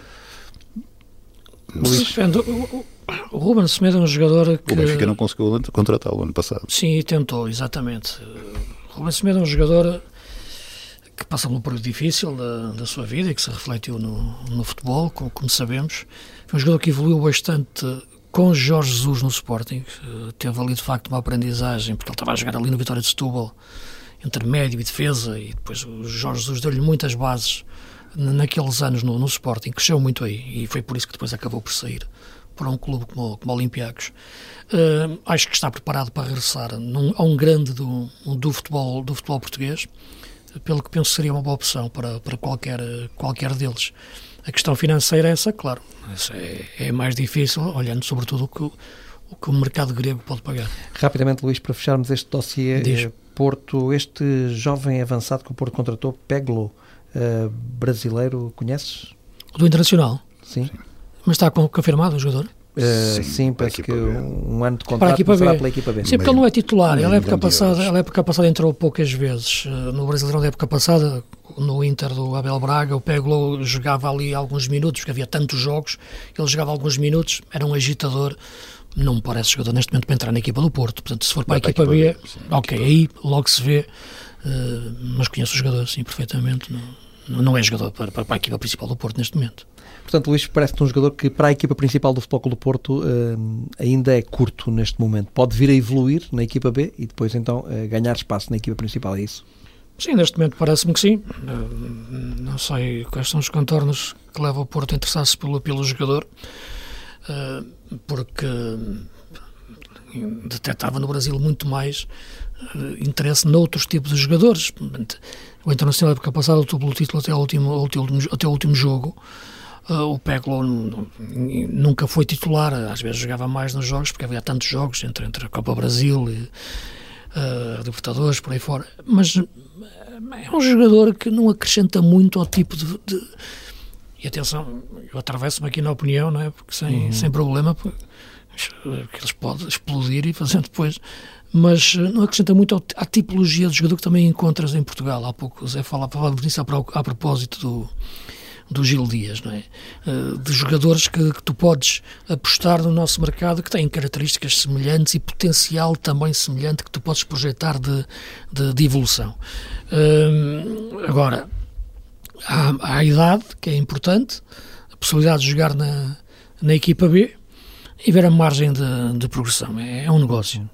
O Ruben Semedo é um jogador que... O Benfica não conseguiu contratá-lo ano passado. Sim, tentou, exatamente. O Ruben Semedo é um jogador que passa por um período difícil da sua vida e que se refletiu no futebol, como sabemos. Foi um jogador que evoluiu bastante com Jorge Jesus no Sporting. Teve ali, de facto, uma aprendizagem, porque ele estava a jogar ali no Vitória de Setúbal, entre médio e defesa, e depois o Jorge Jesus deu-lhe muitas bases naqueles anos no Sporting, cresceu muito aí, e foi por isso que depois acabou por sair para um clube como o Olympiacos. Acho que está preparado para regressar a um grande do futebol português, pelo que penso que seria uma boa opção para qualquer deles. A questão financeira é essa, claro, essa é mais difícil, olhando sobretudo o que o mercado grego pode pagar. Rapidamente, Luís, para fecharmos este dossiê, Porto, este jovem avançado que o Porto contratou, Peglo, brasileiro, conheces? Do Internacional? Sim. Mas está confirmado o jogador? Sim, penso que um ano de contrato será pela equipa B. Sim, porque ele não é titular. Ele, a época passada entrou poucas vezes. No Brasileirão da época passada, no Inter do Abel Braga, o Peglo jogava ali alguns minutos, porque havia tantos jogos, ele jogava alguns minutos, era um agitador. Não me parece jogador neste momento para entrar na equipa do Porto. Portanto, se for para a equipa B, ok, aí logo se vê. Mas conheço o jogador, sim, perfeitamente. Não é jogador para a equipa principal do Porto neste momento. Portanto, Luís, parece-te um jogador que para a equipa principal do Futebol Clube do Porto ainda é curto neste momento. Pode vir a evoluir na equipa B e depois então ganhar espaço na equipa principal, é isso? Sim, neste momento parece-me que sim. Não sei quais são os contornos que levam o Porto a interessar-se pelo jogador, porque detectava no Brasil muito mais interesse noutros tipos de jogadores. O Internacional, na época passada, lutou pelo título até o último jogo. O Peglo nunca foi titular, às vezes jogava mais nos jogos, porque havia tantos jogos entre a Copa Brasil e Libertadores, por aí fora. Mas é um jogador que não acrescenta muito ao tipo de... E atenção, eu atravesso-me aqui na opinião, não é? Porque sem problema, porque eles podem explodir e fazer depois... Mas não acrescenta muito à tipologia de jogador que também encontras em Portugal. Há pouco o Zé falava nisso a propósito do Gil Dias, não é? De jogadores que tu podes apostar no nosso mercado, que têm características semelhantes e potencial também semelhante, que tu podes projetar de evolução. Agora, há a idade, que é importante, a possibilidade de jogar na equipa B e ver a margem de progressão. É um negócio.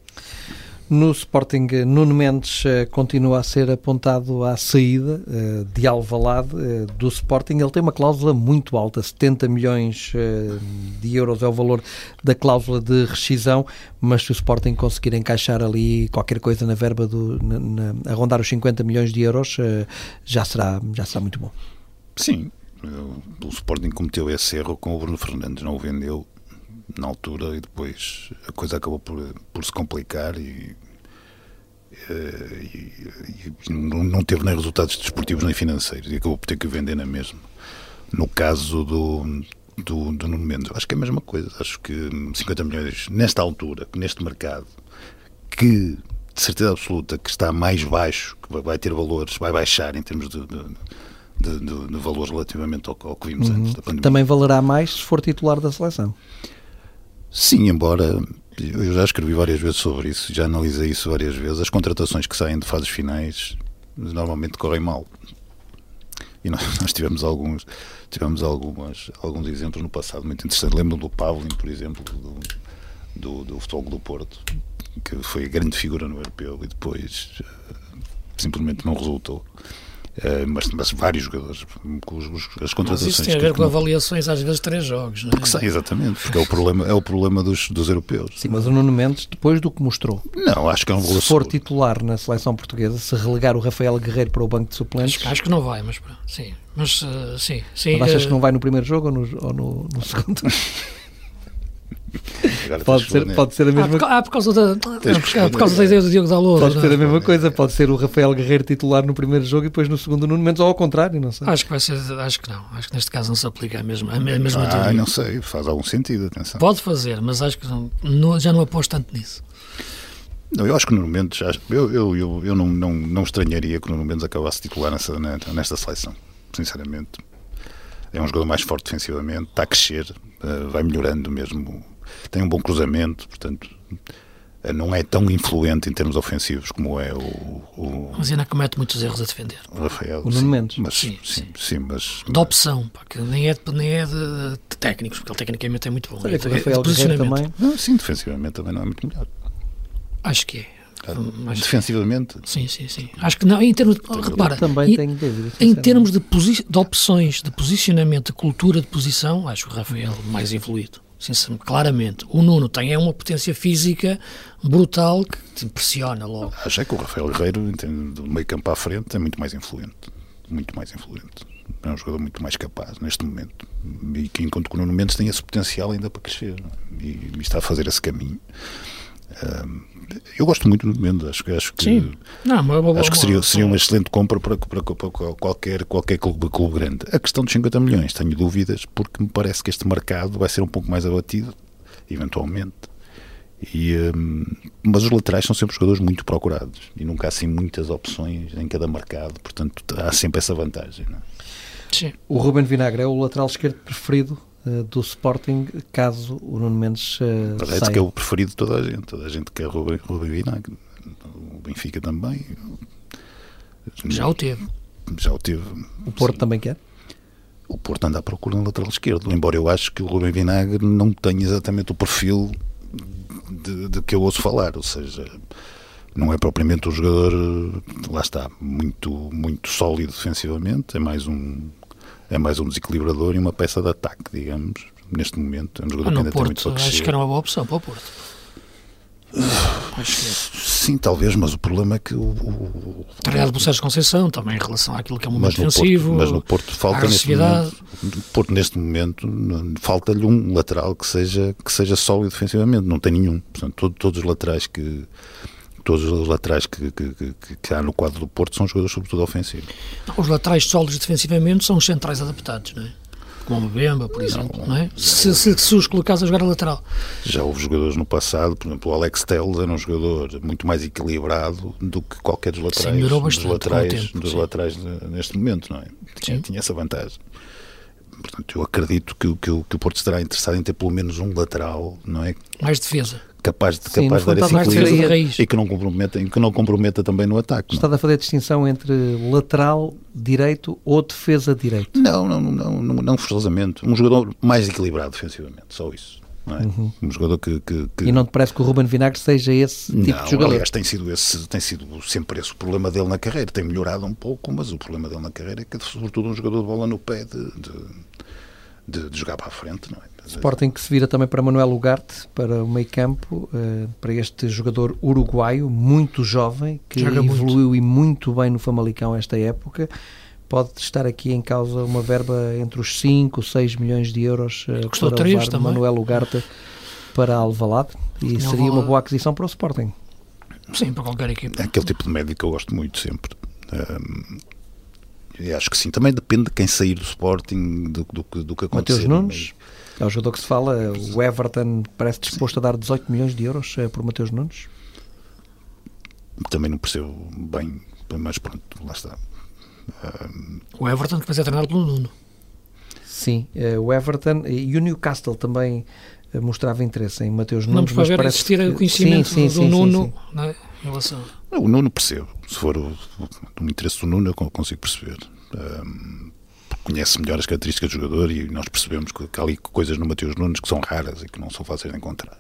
No Sporting, Nuno Mendes continua a ser apontado à saída de Alvalade do Sporting. Ele tem uma cláusula muito alta, 70 milhões de euros é o valor da cláusula de rescisão, mas se o Sporting conseguir encaixar ali qualquer coisa na verba a rondar os 50 milhões de euros, já será muito bom. Sim, o Sporting cometeu esse erro com o Bruno Fernandes, não o vendeu na altura e depois a coisa acabou por se complicar e não teve nem resultados desportivos nem financeiros e acabou por ter que o vender na mesma. No caso do Nuno Mendes, eu acho que é a mesma coisa. Acho que 50 milhões nesta altura, neste mercado, que de certeza absoluta que está mais baixo, que vai ter valores, vai baixar em termos de valores relativamente ao que vimos antes da pandemia. Também valerá mais se for titular da seleção. Sim, embora eu já escrevi várias vezes sobre isso, já analisei isso várias vezes, as contratações que saem de fases finais normalmente correm mal. E nós tivemos alguns exemplos no passado muito interessantes. Lembro do Pavlin, por exemplo, do Futebol do Porto, que foi a grande figura no europeu e depois simplesmente não resultou. Mas vários jogadores, as contratações. Mas isso tem a ver com avaliações, às vezes 3 jogos, não é? Porque sim, exatamente, porque é o problema dos europeus. Sim, mas o Nuno Mendes, depois do que mostrou, não, acho que é um valor. Se for titular na seleção portuguesa, se relegar o Rafael Guerreiro para o banco de suplentes. Acho que não vai, mas sim. Mas sim. Mas achas que não vai no primeiro jogo ou no segundo? Pode ser a mesma coisa. Por causa da ideia do Diogo Dalot. Pode ser a mesma coisa, pode ser o Rafael Guerreiro titular no primeiro jogo e depois no segundo Nuno Mendes, ou ao contrário, não sei. Acho que não. Acho que neste caso não se aplica a mesma não sei, faz algum sentido, atenção. Pode fazer, mas acho que já não aposto tanto nisso. Não, eu acho que o Nuno Mendes, eu não estranharia que o Nuno Mendes acabasse titular nesta seleção, sinceramente. É um jogador mais forte defensivamente, está a crescer, vai melhorando mesmo, tem um bom cruzamento, portanto não é tão influente em termos ofensivos como é o mas ainda comete muitos erros a defender. O Rafael. O Nuno Mendes. Sim, mas da opção, pá, que nem é de técnicos, porque ele tecnicamente é muito bom. Olha, que o Rafael Guerreiro também. Sim, defensivamente também não é muito melhor. Acho que é. Mas defensivamente? Sim. Acho que não. Em termos, repara, também tenho dúvidas. Em termos de opções, de posicionamento, de cultura de posição, acho o Rafael mais evoluído. Claramente. O Nuno tem uma potência física brutal que te impressiona logo. Acho que o Rafael Guerreiro, do meio campo à frente, é muito mais influente. Muito mais influente. É um jogador muito mais capaz neste momento. E que, enquanto que o Nuno Mendes tem esse potencial ainda para crescer. E está a fazer esse caminho. Eu gosto muito do Mendes, acho que sim. Acho que seria uma excelente compra para qualquer clube grande. A questão dos 50 milhões, tenho dúvidas, porque me parece que este mercado vai ser um pouco mais abatido, eventualmente. Mas os laterais são sempre jogadores muito procurados e nunca há assim muitas opções em cada mercado, portanto há sempre essa vantagem, não é? Sim. O Ruben Vinagre é o lateral esquerdo preferido do Sporting, caso o Nuno Mendes parece que é o preferido de toda a gente quer Ruben Vinagre, o Benfica também já o teve. O Porto também quer? O Porto anda à procura no lateral esquerdo, embora eu acho que o Ruben Vinagre não tenha exatamente o perfil de que eu ouço falar, ou seja, não é propriamente um jogador, lá está, muito, muito sólido defensivamente, é mais um desequilibrador e uma peça de ataque, digamos, neste momento. É um jogador que ainda tem muito para crescer. Acho que era uma boa opção para o Porto. Acho que é. Sim, talvez, mas o problema é que o treinado pelo Sérgio Conceição, também em relação àquilo que é o momento defensivo, mas no Porto falta neste momento falta-lhe um lateral que seja sólido defensivamente, não tem nenhum. Portanto, todos os laterais que há no quadro do Porto são jogadores sobretudo ofensivos. Os laterais sólidos defensivamente são os centrais adaptados, não é? Como o Bemba, por exemplo, não é? Se os colocares a jogar a lateral. Já houve jogadores no passado, por exemplo, o Alex Telles era um jogador muito mais equilibrado do que qualquer dos laterais. Sim, melhorou bastante dos laterais neste momento, não é? Tinha essa vantagem. Portanto, eu acredito que o Porto estará interessado em ter pelo menos um lateral, não é? Mais defesa. Capaz de dar esse equilíbrio e que não comprometa também no ataque. Está a fazer a distinção entre lateral direito ou defesa direito? Não forçosamente. Um jogador mais equilibrado defensivamente, só isso. Não é? Um jogador que... E não te parece que o Ruben Vinagre seja esse tipo de jogador? Aliás, tem sido sempre esse o problema dele na carreira. Tem melhorado um pouco, mas o problema dele na carreira é que é sobretudo um jogador de bola no pé de jogar para a frente, não é? Sporting que se vira também para Manuel Ugarte, para o meio campo, para este jogador uruguaio, muito jovem, que evoluiu e muito bem no Famalicão esta época. Pode estar aqui em causa uma verba entre os 5 ou 6 milhões de euros para levar Manuel Ugarte para Alvalade, e seria uma boa aquisição para o Sporting. Sim, para qualquer equipe. É aquele tipo de médico que eu gosto muito sempre. E acho que sim, também depende de quem sair do Sporting, do que acontecer. Mateus Nunes, é o jogador que se fala, o Everton parece disposto a dar 18 milhões de euros por Mateus Nunes. Também não percebo bem, mas pronto, lá está. O Everton que vai ser treinado pelo Nuno. Sim, o Everton e o Newcastle também mostrava interesse em Mateus Nunes. Vamos para ver existir o conhecimento do Nuno na relação. O Nuno percebo, se for do interesse do Nuno eu consigo perceber. Conhece melhor as características do jogador e nós percebemos que há ali coisas no Mateus Nunes que são raras e que não são fáceis de encontrar.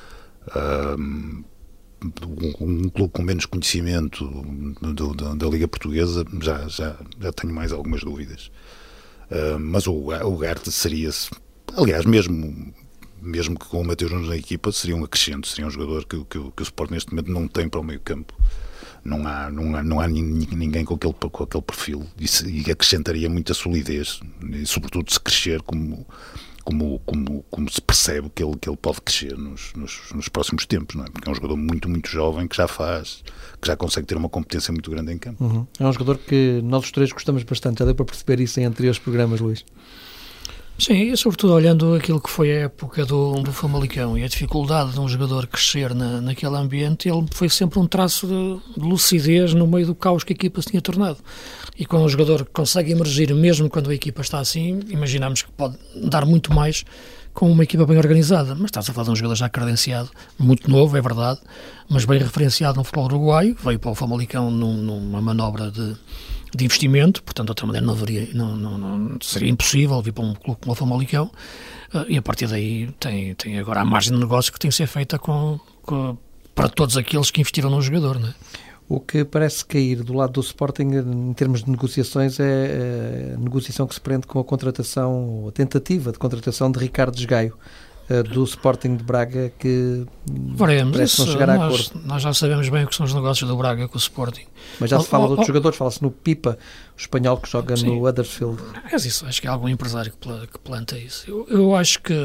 Um clube com menos conhecimento da Liga Portuguesa já tenho mais algumas dúvidas. Mas o Garte seria-se, aliás, mesmo que com o Mateus Nunes na equipa, seria um acrescento, seria um jogador que o Sport neste momento não tem para o meio campo. Não há ninguém com aquele perfil e acrescentaria muita solidez, e sobretudo se crescer como se percebe que ele pode crescer nos próximos tempos, não é? Porque é um jogador muito, muito jovem que já consegue ter uma competência muito grande em campo. É um jogador que nós os três gostamos bastante, já deu para perceber isso em anteriores programas, Luís. Sim, e sobretudo olhando aquilo que foi a época do Famalicão e a dificuldade de um jogador crescer naquele ambiente, ele foi sempre um traço de lucidez no meio do caos que a equipa se tinha tornado. E quando um jogador consegue emergir, mesmo quando a equipa está assim, imaginamos que pode dar muito mais com uma equipa bem organizada. Mas estás a falar de um jogador já credenciado, muito novo, é verdade, mas bem referenciado no futebol uruguaio, veio para o Famalicão numa manobra de investimento, portanto, de outra maneira não seria impossível vir para um clube como o Famalicão, e a partir daí tem agora a margem de negócio que tem que ser feita para todos aqueles que investiram no jogador, não é? O que parece cair do lado do Sporting em termos de negociações é a negociação que se prende com a contratação, a tentativa de contratação de Ricardo Esgaio, do Sporting de Braga, que parece não chegar a acordo. Nós já sabemos bem o que são os negócios do Braga com o Sporting. Mas já se fala de outros jogadores, fala-se no Pipa, o espanhol que joga no Huddersfield. Mas isso, acho que é algum empresário que planta isso. Eu acho que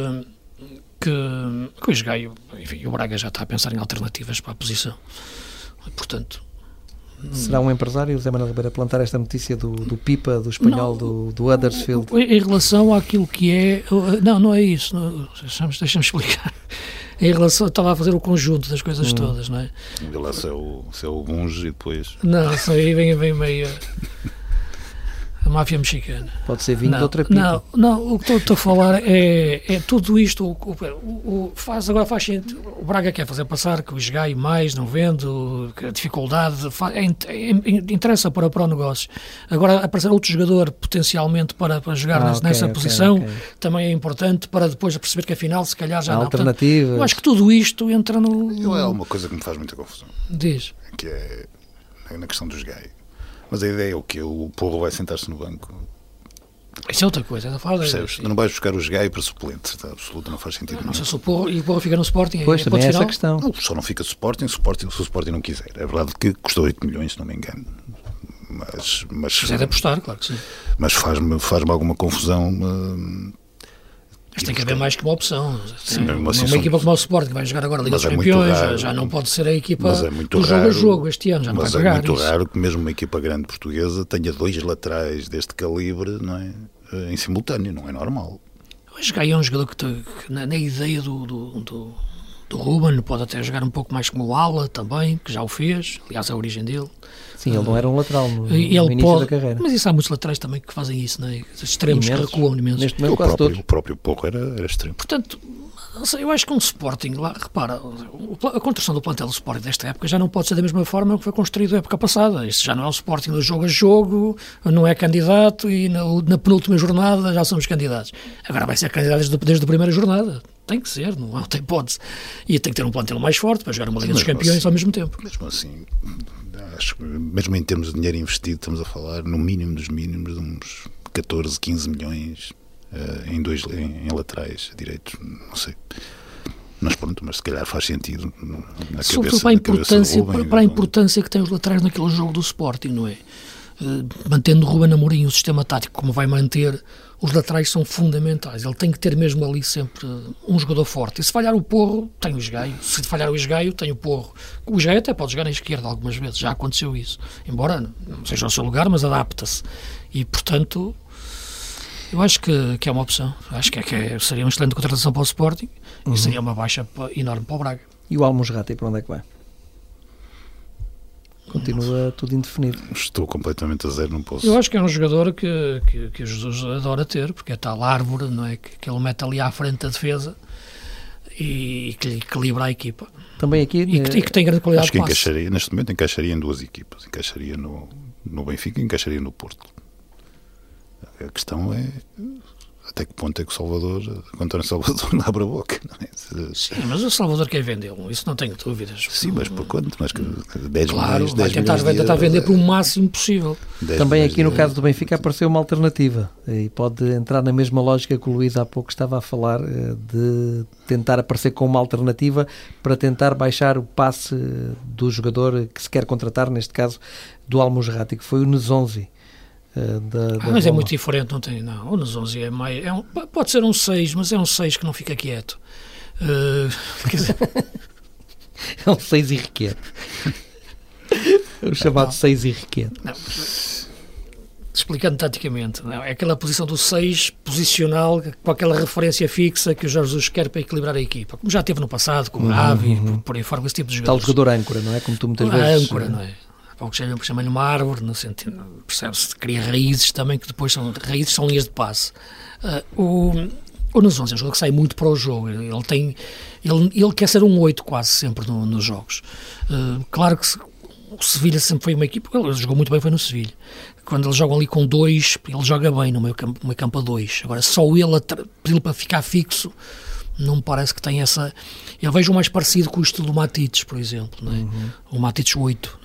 o Esgaio, enfim, o Braga já está a pensar em alternativas para a posição. Portanto... Será um empresário, José Manuel Ribeiro, a plantar esta notícia do Pipa, do espanhol, do Huddersfield? Em relação àquilo que é... Não é isso. Deixa-me explicar. Em relação... Estava a fazer o conjunto das coisas todas, não é? Lá se é o Bunge e depois... Não, isso aí vem meio... A máfia mexicana. Pode ser vindo de outra pipa. Não, o que estou a falar é tudo isto. Agora faz sentido. O Braga quer fazer passar que o Esgaio mais não vende, que a dificuldade interessa para o negócio. Agora aparecer outro jogador potencialmente para jogar nessa posição também é importante para depois perceber que afinal se calhar já não. Alternativa. Eu acho que tudo isto entra no... É uma coisa que me faz muita confusão. Diz. Que é na questão do Esgaio. Mas a ideia é o quê? O Porro vai sentar-se no banco. Isso é outra coisa. Não vais buscar o Esgaio para suplente. Está absoluto, não faz sentido. Não sei se o Porro fica no Sporting. Pois, também é essa a questão. Não, só não fica se o Sporting não quiser. É verdade que custou 8 milhões, se não me engano. Mas é de apostar, claro que sim. Mas faz-me alguma confusão... Mas tem que haver mais que uma opção. Sim, uma equipa como o Sporting que vai jogar agora a Liga dos Campeões, já não pode ser a equipa do jogo a jogo este ano, já não vai pagar. Mas é muito raro que mesmo uma equipa grande portuguesa tenha 2 laterais deste calibre, não é? Em simultâneo, não é normal. O Esgaio é um jogador que na ideia do Ruben pode até jogar um pouco mais como o ala também, que já o fez, aliás a origem dele. Sim, ele não era um lateral no início da carreira. Mas isso há muitos laterais também que fazem isso, não é? Os extremos que recuam imenso. Neste momento quase todos. O próprio Porro era extremo. Portanto, eu acho que um Sporting, lá, repara, a construção do plantel do Sporting desta época já não pode ser da mesma forma que foi construído na época passada. Este já não é o Sporting do jogo a jogo, não é candidato e na penúltima jornada já somos candidatos. Agora vai ser candidato desde a primeira jornada. Tem que ser, não tem hipótese. E tem que ter um plantel mais forte para jogar uma Liga dos Campeões assim, ao mesmo tempo. Mesmo assim, acho que mesmo em termos de dinheiro investido, estamos a falar no mínimo dos mínimos de uns 14, 15 milhões em laterais direitos, não sei. Mas pronto, mas se calhar faz sentido na sobretudo cabeça para a importância que tem os laterais naquele jogo do Sporting, não é? Mantendo o Ruben Amorim o sistema tático como vai manter, os laterais são fundamentais. Ele tem que ter mesmo ali sempre um jogador forte. E se falhar o Porro, tem o Esgaio. Se falhar o Esgaio, tem o Porro. O Esgaio até pode jogar na esquerda algumas vezes, já aconteceu isso. Embora não seja o seu lugar, mas adapta-se. E, portanto, eu acho que é uma opção. Acho que seria uma excelente contratação para o Sporting e seria uma baixa enorme para o Braga. E o Al-Musrati, para onde é que vai? Continua tudo indefinido. Estou completamente a zero, não posso. Eu acho que é um jogador que o Jesus adora ter, porque é tal árvore, não é? Que ele mete ali à frente da defesa e que lhe equilibra a equipa. Também aqui... E que tem grande qualidade de passe. Neste momento encaixaria em 2 equipas. Encaixaria no Benfica e encaixaria no Porto. A questão é... Até que ponto é que o António Salvador não abre a boca? Não é? Sim, mas o Salvador quer vendê-lo, isso não tenho dúvidas. Sim, mas por quanto? Mas que 10 claro, milhões, vai tentar vender por o máximo possível. Também aqui no caso do Benfica apareceu uma alternativa e pode entrar na mesma lógica que o Luís há pouco estava a falar, de tentar aparecer com uma alternativa para tentar baixar o passe do jogador que se quer contratar, neste caso do Al-Musrati, que foi o Nzonzi. Mas Roma. É muito diferente, não tem, não. O Nzonzi é mais, pode ser um 6, mas é um 6 que não fica quieto. Quer dizer... É um 6 irrequieto. É o chamado 6 irrequieto. explicando taticamente, não é? Aquela posição do 6 posicional, com aquela referência fixa que o Jorge Jesus quer para equilibrar a equipa, como já teve no passado, com o Gavi, por aí fora, com esse tipo de jogadores. Tal jogador âncora, não é? Como tu muitas vezes... âncora, não é? Bom, que chama-lhe uma árvore, no sentido, percebe-se, cria raízes também, que depois são linhas de passe. O Nunes é um jogador que sai muito para o jogo, ele quer ser um 8 quase sempre nos jogos. Claro que o Sevilha sempre foi uma equipa, ele jogou muito bem, foi no Sevilha. Quando eles jogam ali com 2, ele joga bem no meio campo a 2. Agora, só ele pedi-lo para ficar fixo, não me parece que tem essa... Eu vejo o mais parecido com o estilo do Matites, por exemplo, não é? O Matites 8.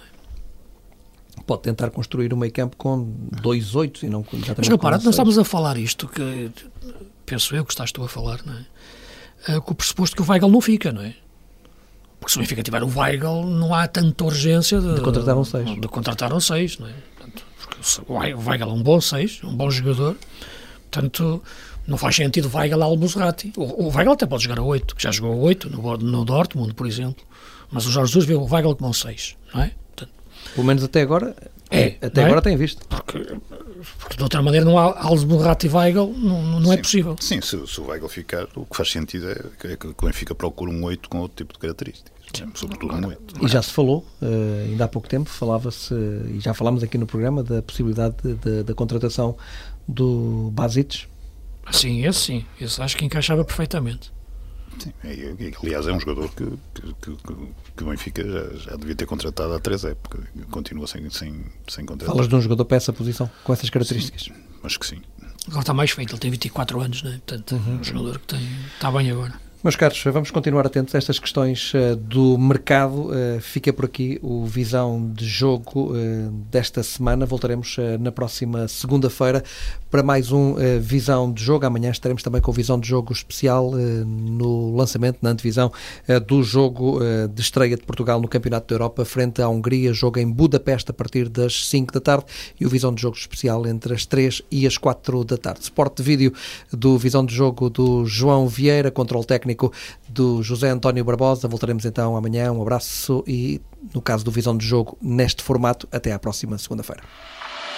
Pode tentar construir um meio campo com 2 8 e não com exatamente. Mas repara, nós estamos a falar isto, que penso eu que estás tu a falar, não é? Com o pressuposto que o Weigl não fica, não é? Porque se o Benfica tiver o Weigl, não há tanta urgência de contratar um 6. De contratar um 6, não é? Portanto, porque o Weigl é um bom 6, um bom jogador, portanto, não faz sentido o Weigl ao Musrati. O Weigl até pode jogar a 8, que já jogou a 8 no Dortmund, por exemplo, mas o Jorge Jesus vê o Weigl como um 6, não é? Pelo menos até agora, agora tem visto. Porque de outra maneira não há Alsburrat e Weigl, não é possível. Sim, se o Weigl ficar, o que faz sentido é que o Benfica procura um 8 com outro tipo de características. Sim, sobretudo um 8. E já se falou, ainda há pouco tempo, falava-se, e já falámos aqui no programa, da possibilidade da contratação do Basic. Sim, esse acho que encaixava perfeitamente. Sim, aliás é um jogador que o Benfica já devia ter contratado há 3 épocas, continua sem contratar. Falas de um jogador para essa posição, com essas características? Sim, acho que sim. Agora está mais feito, ele tem 24 anos, não é? Portanto, um jogador que está bem agora. Meus caros, vamos continuar atentos a estas questões do mercado. Fica por aqui o Visão de Jogo desta semana. Voltaremos na próxima segunda-feira para mais um Visão de Jogo. Amanhã estaremos também com o Visão de Jogo especial no lançamento, na antevisão do jogo de estreia de Portugal no Campeonato da Europa frente à Hungria, jogo em Budapeste a partir das 5 da tarde e o Visão de Jogo especial entre as 3 e as 4 da tarde. Suporte de vídeo do Visão de Jogo do João Vieira, controle técnico do José António Barbosa. Voltaremos então amanhã. Um abraço e, no caso do Visão de Jogo, neste formato, até à próxima segunda-feira.